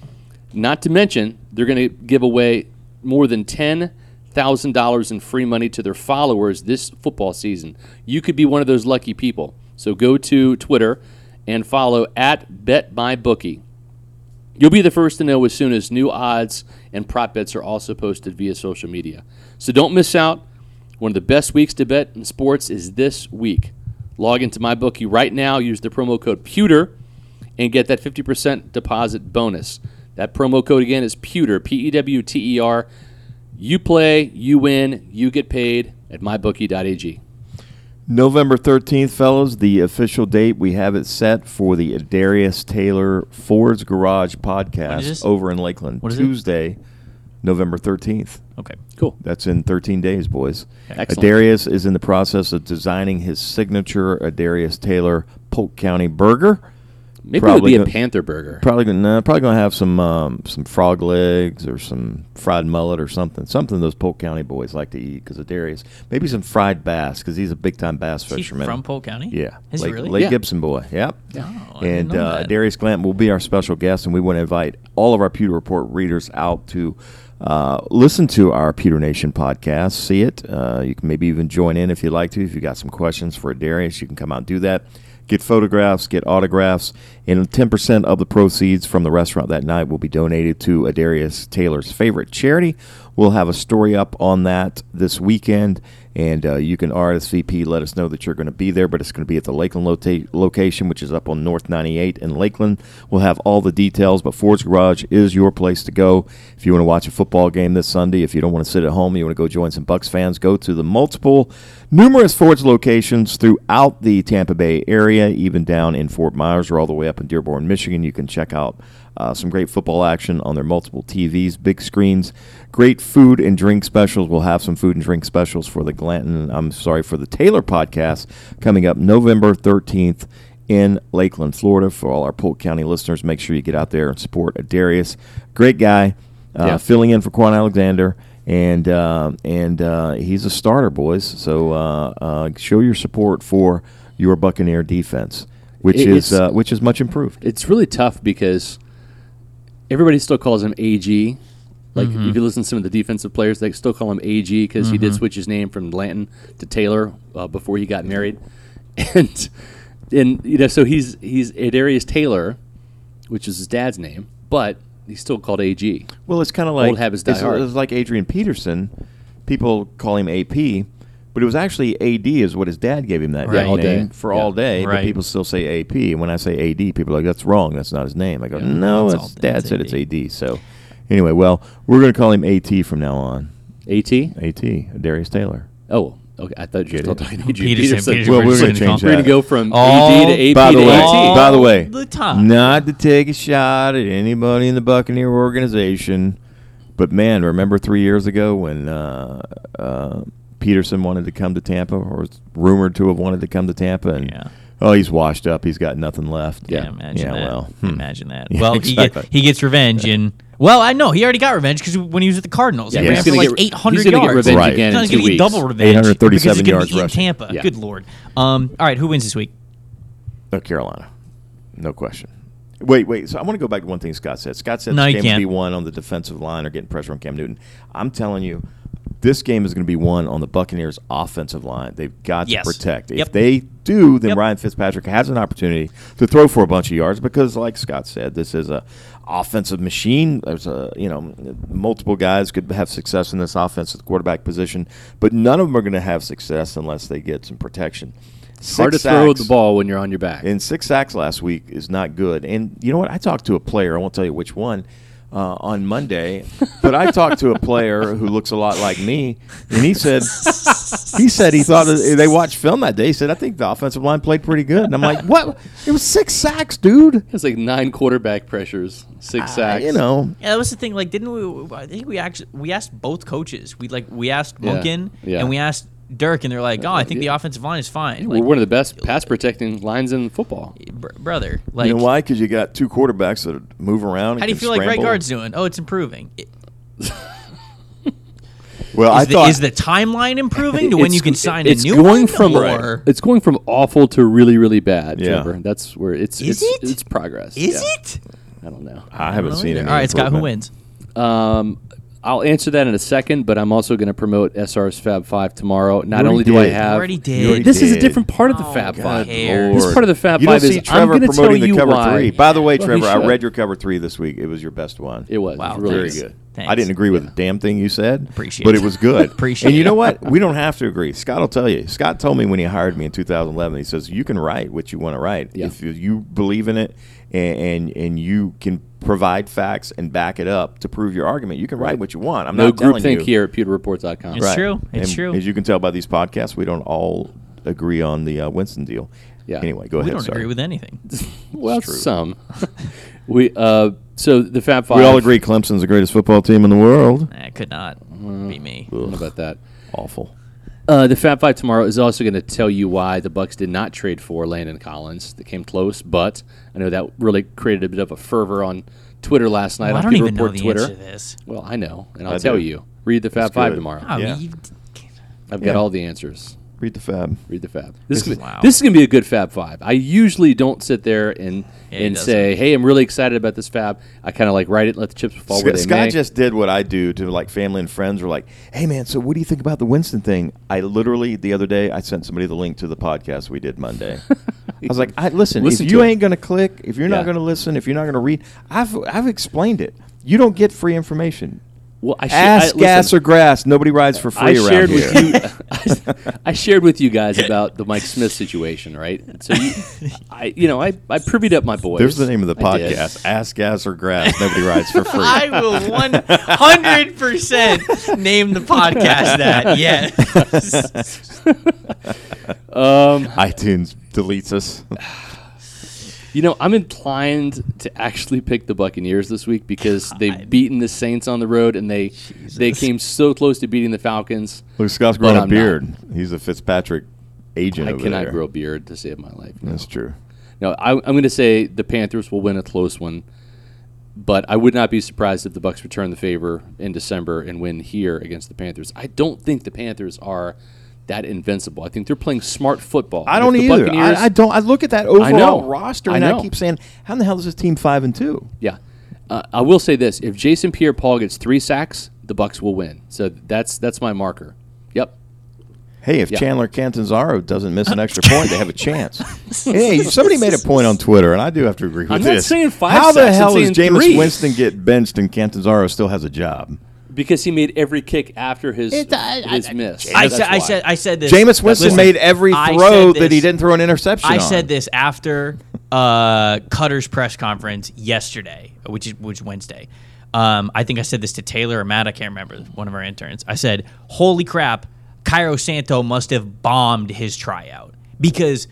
[SPEAKER 3] Not to mention, they're going to give away more than $10,000 in free money to their followers this football season. You could be one of those lucky people. So go to Twitter and follow @BetMyBookie. You'll be the first to know as soon as new odds and prop bets are also posted via social media. So don't miss out. One of the best weeks to bet in sports is this week. Log into MyBookie right now, use the promo code PEWTER, and get that 50% deposit bonus. That promo code again is PEWTER, PEWTER. You play, you win, you get paid at mybookie.ag.
[SPEAKER 1] November 13th, fellas, the official date. We have it set for the Adarius Taylor Ford's Garage podcast over in Lakeland.
[SPEAKER 2] What is
[SPEAKER 1] Tuesday, November 13th.
[SPEAKER 2] Okay.
[SPEAKER 3] Cool.
[SPEAKER 1] That's in 13 days, boys.
[SPEAKER 3] Excellent.
[SPEAKER 1] Adarius is in the process of designing his signature Adarius Taylor Polk County burger.
[SPEAKER 3] Maybe it would be a Panther burger.
[SPEAKER 1] Probably gonna have some frog legs or some fried mullet or something. Something those Polk County boys like to eat because of Darius. Maybe some fried bass because he's a big time bass fisherman.
[SPEAKER 2] From Polk County?
[SPEAKER 1] Yeah.
[SPEAKER 2] Is he really?
[SPEAKER 1] Lake
[SPEAKER 3] Yeah.
[SPEAKER 1] Gibson boy. Yep.
[SPEAKER 2] Oh, I
[SPEAKER 1] And
[SPEAKER 2] didn't know that.
[SPEAKER 1] Darius Glanton will be our special guest, and we want to invite all of our Pewter Report readers out to listen to our Pewter Nation podcast, see it. You can maybe even join in if you'd like to. If you got some questions for Darius, you can come out and do that. Get photographs, get autographs, and 10% of the proceeds from the restaurant that night will be donated to Adarius Taylor's favorite charity. We'll have a story up on that this weekend, and you can RSVP, let us know that you're going to be there, but it's going to be at the Lakeland location, which is up on North 98 in Lakeland. We'll have all the details, but Ford's Garage is your place to go. If you want to watch a football game this Sunday, if you don't want to sit at home, you want to go join some Bucs fans, go to the numerous Ford's locations throughout the Tampa Bay area, even down in Fort Myers or all the way up in Dearborn, Michigan. You can check out some great football action on their multiple TVs, big screens, great food and drink specials. We'll have some food and drink specials for the for the Taylor podcast coming up November 13th in Lakeland, Florida. For all our Polk County listeners, make sure you get out there and support Adarius. Great guy, filling in for Quan Alexander. And he's a starter, boys. So show your support for your Buccaneer defense, which is much improved.
[SPEAKER 3] It's really tough because everybody still calls him AG. Like, if you listen to some of the defensive players, they still call him AG because he did switch his name from Blanton to Taylor before he got married. And so he's Adarius Taylor, which is his dad's name, but he's still called AG.
[SPEAKER 1] Well, it's kind of like
[SPEAKER 3] Old habits die hard.
[SPEAKER 1] It's like Adrian Peterson. People call him AP, but it was actually AD is what his dad gave him that
[SPEAKER 2] Right.
[SPEAKER 1] nickname
[SPEAKER 3] All day.
[SPEAKER 1] for
[SPEAKER 3] Yeah.
[SPEAKER 1] all day.
[SPEAKER 2] Right.
[SPEAKER 1] But people still say AP. And when I say AD, people are like, that's wrong. That's not his name. I go, no,
[SPEAKER 2] That's
[SPEAKER 1] his
[SPEAKER 2] all-
[SPEAKER 1] dad
[SPEAKER 2] that's
[SPEAKER 1] said
[SPEAKER 2] AD.
[SPEAKER 1] it's AD. So anyway, well, we're going to call him AT from now on.
[SPEAKER 3] AT?
[SPEAKER 1] AT, Darius Taylor.
[SPEAKER 3] Oh, okay. I thought you were still talking Adrian
[SPEAKER 2] Peterson.
[SPEAKER 3] Peterson.
[SPEAKER 1] Well, we're going to change
[SPEAKER 3] We're going
[SPEAKER 1] that.
[SPEAKER 3] to go from
[SPEAKER 2] All-
[SPEAKER 3] AD to AP
[SPEAKER 1] By the
[SPEAKER 3] to
[SPEAKER 1] way,
[SPEAKER 3] AT.
[SPEAKER 1] by the way,
[SPEAKER 2] the time.
[SPEAKER 1] not to take a shot at anybody in the Buccaneer organization, but man, remember 3 years ago when Peterson wanted to come to Tampa, or was rumored to have wanted to come to Tampa, and he's washed up. He's got nothing left.
[SPEAKER 2] Yeah, imagine that.
[SPEAKER 1] Well,
[SPEAKER 2] Imagine that.
[SPEAKER 1] Yeah,
[SPEAKER 2] Well,
[SPEAKER 1] exactly.
[SPEAKER 2] he gets revenge, and I know he already got revenge because when he was at the Cardinals,
[SPEAKER 3] Yeah,
[SPEAKER 2] he
[SPEAKER 1] he's
[SPEAKER 2] ran for
[SPEAKER 3] gonna
[SPEAKER 2] like
[SPEAKER 3] get-
[SPEAKER 2] 800
[SPEAKER 3] he's gonna get
[SPEAKER 2] yards.
[SPEAKER 3] revenge
[SPEAKER 1] Right.
[SPEAKER 3] again
[SPEAKER 2] No,
[SPEAKER 3] in
[SPEAKER 2] he's
[SPEAKER 3] 2
[SPEAKER 2] going to get
[SPEAKER 3] weeks.
[SPEAKER 2] double revenge.
[SPEAKER 1] 837
[SPEAKER 2] because he's gonna
[SPEAKER 1] yards
[SPEAKER 2] be in
[SPEAKER 1] rushing.
[SPEAKER 2] Tampa.
[SPEAKER 3] Yeah.
[SPEAKER 2] Good Lord. All right, who wins this week?
[SPEAKER 1] Carolina, no question. Wait. So I want to go back to one thing Scott said. Scott said
[SPEAKER 2] No,
[SPEAKER 1] this
[SPEAKER 2] you
[SPEAKER 1] game will
[SPEAKER 2] can't.
[SPEAKER 1] be won on the defensive line or getting pressure on Cam Newton. I'm telling you, this game is going to be won on the Buccaneers' offensive line. They've got
[SPEAKER 2] Yes.
[SPEAKER 1] to protect. If
[SPEAKER 2] Yep.
[SPEAKER 1] they do, then
[SPEAKER 2] Yep.
[SPEAKER 1] Ryan Fitzpatrick has an opportunity to throw for a bunch of yards because, like Scott said, this is a offensive machine. There's multiple guys could have success in this offense at the quarterback position, but none of them are going to have success unless they get some protection.
[SPEAKER 3] Hard to throw the ball when you're on your back.
[SPEAKER 1] And 6 sacks last week is not good. And you know what? I talked to a player. I won't tell you which one on Monday, but I talked to a player who looks a lot like me, and he said he thought they watched film that day. He said, I think the offensive line played pretty good. And I'm like, what? It was 6 sacks, dude.
[SPEAKER 3] It's like 9 quarterback pressures, 6 sacks.
[SPEAKER 2] Yeah, that was the thing. Like, didn't we? I think we asked both coaches. We asked Munkin and we asked Dirk, and they're like, "Oh, I think the offensive line is fine."
[SPEAKER 3] We're one of the best pass protecting lines in football.
[SPEAKER 2] Brother. Like,
[SPEAKER 1] You know why? Because you got 2 quarterbacks that move around. And
[SPEAKER 2] how do you
[SPEAKER 1] can
[SPEAKER 2] feel like right
[SPEAKER 1] scramble.
[SPEAKER 2] guard's doing? Oh, it's improving.
[SPEAKER 1] Well, I thought-
[SPEAKER 2] is the timeline improving to when you can sign a
[SPEAKER 3] it's
[SPEAKER 2] new
[SPEAKER 3] going
[SPEAKER 2] one?
[SPEAKER 3] from
[SPEAKER 2] Or
[SPEAKER 3] it's going from awful to really, really bad,
[SPEAKER 1] Yeah.
[SPEAKER 3] Trevor. That's where it's it's progress.
[SPEAKER 2] Is
[SPEAKER 3] Yeah.
[SPEAKER 2] it?
[SPEAKER 3] I don't know.
[SPEAKER 1] I haven't seen it.
[SPEAKER 2] All right, Scott, who wins?
[SPEAKER 3] I'll answer that in a second, but I'm also going to promote SR's Fab Five tomorrow. Not
[SPEAKER 1] already
[SPEAKER 3] only do I
[SPEAKER 1] did.
[SPEAKER 3] have,
[SPEAKER 2] You already did.
[SPEAKER 3] this is a
[SPEAKER 1] did.
[SPEAKER 3] different part of the
[SPEAKER 2] Oh,
[SPEAKER 3] Fab
[SPEAKER 2] God,
[SPEAKER 3] Five.
[SPEAKER 2] cares.
[SPEAKER 3] This part of the Fab
[SPEAKER 1] You don't
[SPEAKER 3] Five is
[SPEAKER 1] see Trevor
[SPEAKER 3] I'm going to tell
[SPEAKER 1] promoting the
[SPEAKER 3] you
[SPEAKER 1] cover
[SPEAKER 3] why.
[SPEAKER 1] 3. By the way,
[SPEAKER 3] Well,
[SPEAKER 1] Trevor,
[SPEAKER 3] he
[SPEAKER 1] I
[SPEAKER 3] should.
[SPEAKER 1] read your cover 3 this week. It was your best one.
[SPEAKER 3] It was.
[SPEAKER 2] Wow,
[SPEAKER 3] It was really
[SPEAKER 1] Very
[SPEAKER 2] thanks.
[SPEAKER 1] good.
[SPEAKER 2] Thanks.
[SPEAKER 1] I didn't agree with a damn thing you said.
[SPEAKER 2] Appreciate
[SPEAKER 1] but
[SPEAKER 2] it.
[SPEAKER 1] it was good.
[SPEAKER 2] Appreciate
[SPEAKER 1] And you
[SPEAKER 2] it.
[SPEAKER 1] know what? We don't have to agree. Scott will tell you. Scott told me when he hired me in 2011. He says you can write what you want to write
[SPEAKER 3] Yeah.
[SPEAKER 1] if you believe in it and you can provide facts and back it up to prove your argument. You can write what you want. I'm
[SPEAKER 3] No
[SPEAKER 1] not telling
[SPEAKER 3] groupthink
[SPEAKER 1] you.
[SPEAKER 3] here at pewterreports.com.
[SPEAKER 2] It's true. It's
[SPEAKER 1] And
[SPEAKER 2] true.
[SPEAKER 1] As you can tell by these podcasts, we don't all agree on the Winston deal.
[SPEAKER 3] Yeah.
[SPEAKER 1] Anyway, go
[SPEAKER 2] We
[SPEAKER 1] ahead.
[SPEAKER 2] don't
[SPEAKER 1] sorry.
[SPEAKER 2] agree with anything.
[SPEAKER 3] Well,
[SPEAKER 1] true.
[SPEAKER 3] some. We so the Fab Five.
[SPEAKER 1] We all agree Clemson's the greatest football team in the world.
[SPEAKER 2] It could not be me.
[SPEAKER 3] I don't know about that.
[SPEAKER 1] Awful.
[SPEAKER 3] The Fab Five tomorrow is also going to tell you why the Bucs did not trade for Landon Collins. They came close, but I know that really created a bit of a fervor on Twitter last night
[SPEAKER 2] Well, I
[SPEAKER 3] on
[SPEAKER 2] don't
[SPEAKER 3] Pewter
[SPEAKER 2] even know
[SPEAKER 3] Report
[SPEAKER 2] the
[SPEAKER 3] Twitter.
[SPEAKER 2] answer to this.
[SPEAKER 3] Well, I know, and I'll
[SPEAKER 1] I
[SPEAKER 3] tell
[SPEAKER 1] do.
[SPEAKER 3] you. Read the Fab
[SPEAKER 1] It's
[SPEAKER 3] Five
[SPEAKER 1] good.
[SPEAKER 3] tomorrow.
[SPEAKER 2] Oh,
[SPEAKER 1] Yeah.
[SPEAKER 3] I've
[SPEAKER 1] Yeah.
[SPEAKER 3] got all the answers.
[SPEAKER 1] Read the Fab.
[SPEAKER 3] Read the Fab. This is
[SPEAKER 2] Wow.
[SPEAKER 3] this is gonna be a good Fab Five. I usually don't sit there and
[SPEAKER 2] he doesn't.
[SPEAKER 3] say, "Hey, I'm really excited about this Fab." I kind of like write it, and let the chips fall where they
[SPEAKER 1] Scott
[SPEAKER 3] may.
[SPEAKER 1] just did what I do to like family and friends. Were like, "Hey man, so what do you think about the Winston thing?" I literally the other day I sent somebody the link to the podcast we did Monday. I was like, "Listen,
[SPEAKER 3] Listen
[SPEAKER 1] if
[SPEAKER 3] to
[SPEAKER 1] you
[SPEAKER 3] it.
[SPEAKER 1] ain't gonna click, if you're
[SPEAKER 3] Yeah.
[SPEAKER 1] not gonna listen, if you're not gonna read, I've explained it. You don't get free information.
[SPEAKER 3] Well,
[SPEAKER 1] Ass, gas,
[SPEAKER 3] listen,
[SPEAKER 1] or grass. Nobody rides for free
[SPEAKER 3] I
[SPEAKER 1] around
[SPEAKER 3] shared
[SPEAKER 1] here.
[SPEAKER 3] with you. I shared with you guys about the Mike Smith situation, right? So I privied up my boys.
[SPEAKER 1] There's the name of the
[SPEAKER 3] I did.
[SPEAKER 1] podcast: Ass, gas, or grass. Nobody rides for free.
[SPEAKER 2] I will 100% name the podcast that. Yes.
[SPEAKER 1] iTunes deletes us.
[SPEAKER 3] You know, I'm inclined to actually pick the Buccaneers this week because they've beaten the Saints on the road and they came so close to beating the Falcons.
[SPEAKER 1] Look, Scott's
[SPEAKER 3] But
[SPEAKER 1] growing a
[SPEAKER 3] I'm
[SPEAKER 1] beard. He's a Fitzpatrick agent
[SPEAKER 3] I
[SPEAKER 1] over
[SPEAKER 3] cannot
[SPEAKER 1] there.
[SPEAKER 3] grow a beard to save my life.
[SPEAKER 1] That's true.
[SPEAKER 3] No, I'm going to say the Panthers will win a close one, but I would not be surprised if the Bucs return the favor in December and win here against the Panthers. I don't think the Panthers are that invincible. I think they're playing smart football.
[SPEAKER 1] I
[SPEAKER 3] And
[SPEAKER 1] don't
[SPEAKER 3] if the
[SPEAKER 1] either.
[SPEAKER 3] Buccaneers-
[SPEAKER 1] I don't. I look at that overall
[SPEAKER 3] know.
[SPEAKER 1] roster
[SPEAKER 3] I
[SPEAKER 1] and I
[SPEAKER 3] know.
[SPEAKER 1] keep saying, "How in the hell is this team 5-2?"
[SPEAKER 3] Yeah, I will say this: if Jason Pierre-Paul gets 3 sacks, the Bucs will win. So that's my marker. Yep.
[SPEAKER 1] Hey, if
[SPEAKER 3] Yeah.
[SPEAKER 1] Chandler Catanzaro doesn't miss an extra point, they have a chance. Hey, somebody made a point on Twitter, and I do have to agree with
[SPEAKER 3] I'm
[SPEAKER 1] this.
[SPEAKER 3] not saying 5
[SPEAKER 1] How the
[SPEAKER 3] sacks, I'm
[SPEAKER 1] hell does
[SPEAKER 3] saying
[SPEAKER 1] Jameis
[SPEAKER 3] 3.
[SPEAKER 1] Winston get benched and Catanzaro still has a job?
[SPEAKER 3] Because he made every kick after his miss.
[SPEAKER 2] I
[SPEAKER 3] That's why.
[SPEAKER 2] said this.
[SPEAKER 1] Jameis Winston
[SPEAKER 2] Listen,
[SPEAKER 1] made every
[SPEAKER 2] I
[SPEAKER 1] throw
[SPEAKER 2] said
[SPEAKER 1] that
[SPEAKER 2] this-
[SPEAKER 1] he didn't throw an interception
[SPEAKER 2] I
[SPEAKER 1] on.
[SPEAKER 2] said this after Cutter's press conference yesterday, which is Wednesday. I think I said this to Taylor or Matt. I can't remember. One of our interns. I said, "Holy crap, Cairo Santo must have bombed his tryout because,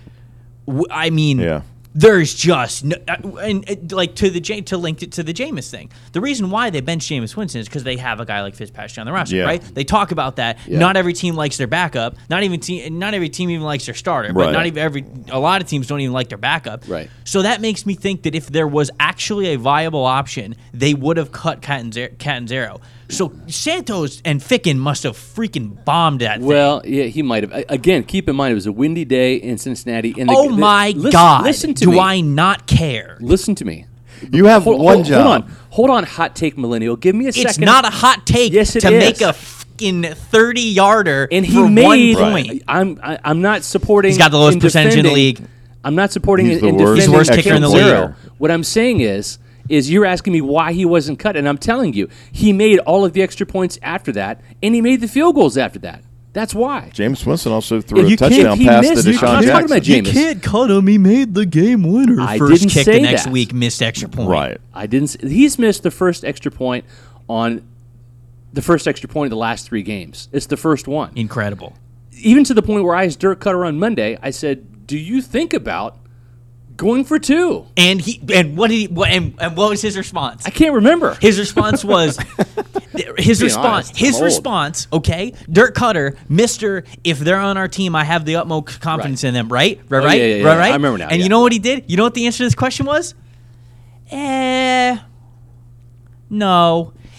[SPEAKER 1] Yeah.
[SPEAKER 2] There's just no, and like to link it to the Jameis thing. The reason why they bench Jameis Winston is because they have a guy like Fitzpatrick on the roster,
[SPEAKER 1] Yeah.
[SPEAKER 2] right? They talk about that.
[SPEAKER 3] Yeah.
[SPEAKER 2] Not every team likes their backup. Not every team even likes their starter. But
[SPEAKER 1] Right.
[SPEAKER 2] not even a lot of teams don't even like their backup.
[SPEAKER 3] Right.
[SPEAKER 2] So that makes me think that if there was actually a viable option, they would have cut Catanzaro. So Santos and Ficken must have freaking bombed that thing.
[SPEAKER 3] Well, yeah, he might have. Again, keep in mind it was a windy day in Cincinnati. And
[SPEAKER 2] Oh my
[SPEAKER 3] listen,
[SPEAKER 2] God!
[SPEAKER 3] Listen to
[SPEAKER 2] Do
[SPEAKER 3] me.
[SPEAKER 2] I not care?
[SPEAKER 3] Listen to me.
[SPEAKER 1] You have one job.
[SPEAKER 3] Hold on, hot take millennial. Give me a second.
[SPEAKER 2] It's not a hot take
[SPEAKER 3] Yes, it
[SPEAKER 2] to
[SPEAKER 3] is.
[SPEAKER 2] make a fucking 30-yarder
[SPEAKER 3] And he
[SPEAKER 2] for
[SPEAKER 3] made.
[SPEAKER 2] 1 point.
[SPEAKER 3] I'm not supporting.
[SPEAKER 2] He's got the lowest
[SPEAKER 3] in
[SPEAKER 2] percentage in the
[SPEAKER 3] defending-
[SPEAKER 2] league.
[SPEAKER 3] I'm not supporting
[SPEAKER 1] He's
[SPEAKER 3] in,
[SPEAKER 1] the
[SPEAKER 3] in
[SPEAKER 1] worst-
[SPEAKER 3] defending.
[SPEAKER 2] He's the worst kicker in the
[SPEAKER 3] Catanzaro.
[SPEAKER 2] league.
[SPEAKER 3] What I'm saying is you're asking me why he wasn't cut, and I'm telling you, he made all of the extra points after that, and he made the field goals after that. That's why.
[SPEAKER 1] James Winston also threw
[SPEAKER 3] You
[SPEAKER 1] a
[SPEAKER 3] can't-
[SPEAKER 1] touchdown
[SPEAKER 3] he
[SPEAKER 1] pass to
[SPEAKER 3] missed-
[SPEAKER 1] Deshaun
[SPEAKER 3] I'm talking
[SPEAKER 1] Jackson.
[SPEAKER 3] about Jameis.
[SPEAKER 2] cut him. He made the game winner.
[SPEAKER 3] I
[SPEAKER 2] First
[SPEAKER 3] didn't
[SPEAKER 2] kick
[SPEAKER 3] say
[SPEAKER 2] the next
[SPEAKER 3] that.
[SPEAKER 2] week, missed extra point.
[SPEAKER 1] Right.
[SPEAKER 3] I didn't. He's missed the first extra point on the first extra point of the last 3 games. It's the first one.
[SPEAKER 2] Incredible.
[SPEAKER 3] Even to the point where I asked Dirk Cutter on Monday, I said, "Do you think about going for 2?"
[SPEAKER 2] And what was his response?
[SPEAKER 3] I can't remember.
[SPEAKER 2] His response was
[SPEAKER 3] Being honest, I'm old.
[SPEAKER 2] response, okay, Dirk Cutter, Mr. If they're on our team, I have the utmost confidence
[SPEAKER 3] Right.
[SPEAKER 2] in them, right? Right,
[SPEAKER 3] Oh,
[SPEAKER 2] right?
[SPEAKER 3] yeah, yeah,
[SPEAKER 2] right,
[SPEAKER 3] yeah.
[SPEAKER 2] right?
[SPEAKER 3] I remember now,
[SPEAKER 2] And
[SPEAKER 3] yeah.
[SPEAKER 2] you know what he did? You know what the answer to this question was? No.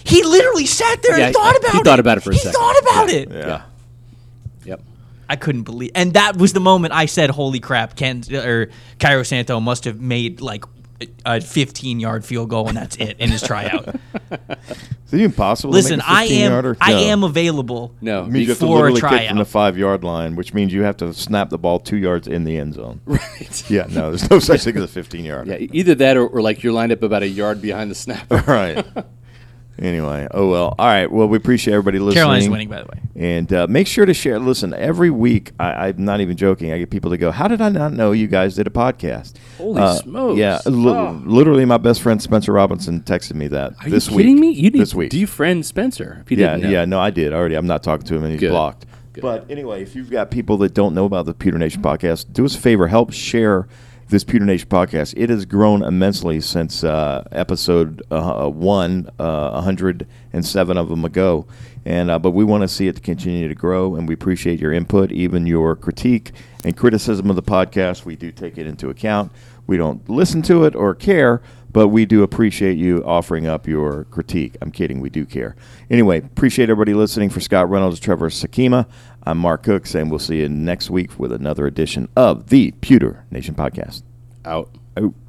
[SPEAKER 2] He literally sat there and thought about it.
[SPEAKER 3] He thought about it for a second.
[SPEAKER 2] He thought about it.
[SPEAKER 1] Yeah.
[SPEAKER 3] Yep.
[SPEAKER 2] I couldn't believe, and that was the moment I said, "Holy crap!" Cairo Santo must have made like a 15-yard field goal, and that's it in his tryout.
[SPEAKER 1] Is it even possible?
[SPEAKER 2] Listen,
[SPEAKER 1] to make a 15-yarder?
[SPEAKER 2] I am available.
[SPEAKER 3] No.
[SPEAKER 1] You have to
[SPEAKER 2] before a
[SPEAKER 1] literally kick from the
[SPEAKER 2] tryout.
[SPEAKER 1] 5-yard line, which means you have to snap the ball 2 yards in the end zone.
[SPEAKER 3] Right.
[SPEAKER 1] Yeah, no, there's no such thing as a 15-yarder.
[SPEAKER 3] Yeah, either that or like you're lined up about a yard behind the snapper.
[SPEAKER 1] Right. Anyway, oh well. All right. Well, we appreciate everybody listening.
[SPEAKER 2] Carolina's winning, by the way.
[SPEAKER 1] And make sure to share. Listen, every week, I'm not even joking. I get people to go, "How did I not know you guys did a podcast?"
[SPEAKER 3] Holy smokes.
[SPEAKER 1] Yeah, literally, my best friend Spencer Robinson texted me that
[SPEAKER 3] Are
[SPEAKER 1] this
[SPEAKER 3] you
[SPEAKER 1] week.
[SPEAKER 3] kidding me?
[SPEAKER 1] This week.
[SPEAKER 3] Do you friend Spencer? If you
[SPEAKER 1] Yeah,
[SPEAKER 3] didn't know.
[SPEAKER 1] yeah. No, I did already. I'm not talking to him, and he's
[SPEAKER 3] Good.
[SPEAKER 1] blocked.
[SPEAKER 3] Good.
[SPEAKER 1] But anyway, if you've got people that don't know about the Pewter Nation podcast, do us a favor. Help share this Pewter Nation podcast. It has grown immensely since episode 1, 107 of them ago. And but we want to see it continue to grow, and we appreciate your input, even your critique and criticism of the podcast. We do take it into account. We don't listen to it or care, but we do appreciate you offering up your critique. I'm kidding. We do care. Anyway, appreciate everybody listening. For Scott Reynolds, Trevor Sakima, I'm Mark Cooks, and we'll see you next week with another edition of the Pewter Nation podcast.
[SPEAKER 3] Out.
[SPEAKER 1] Out.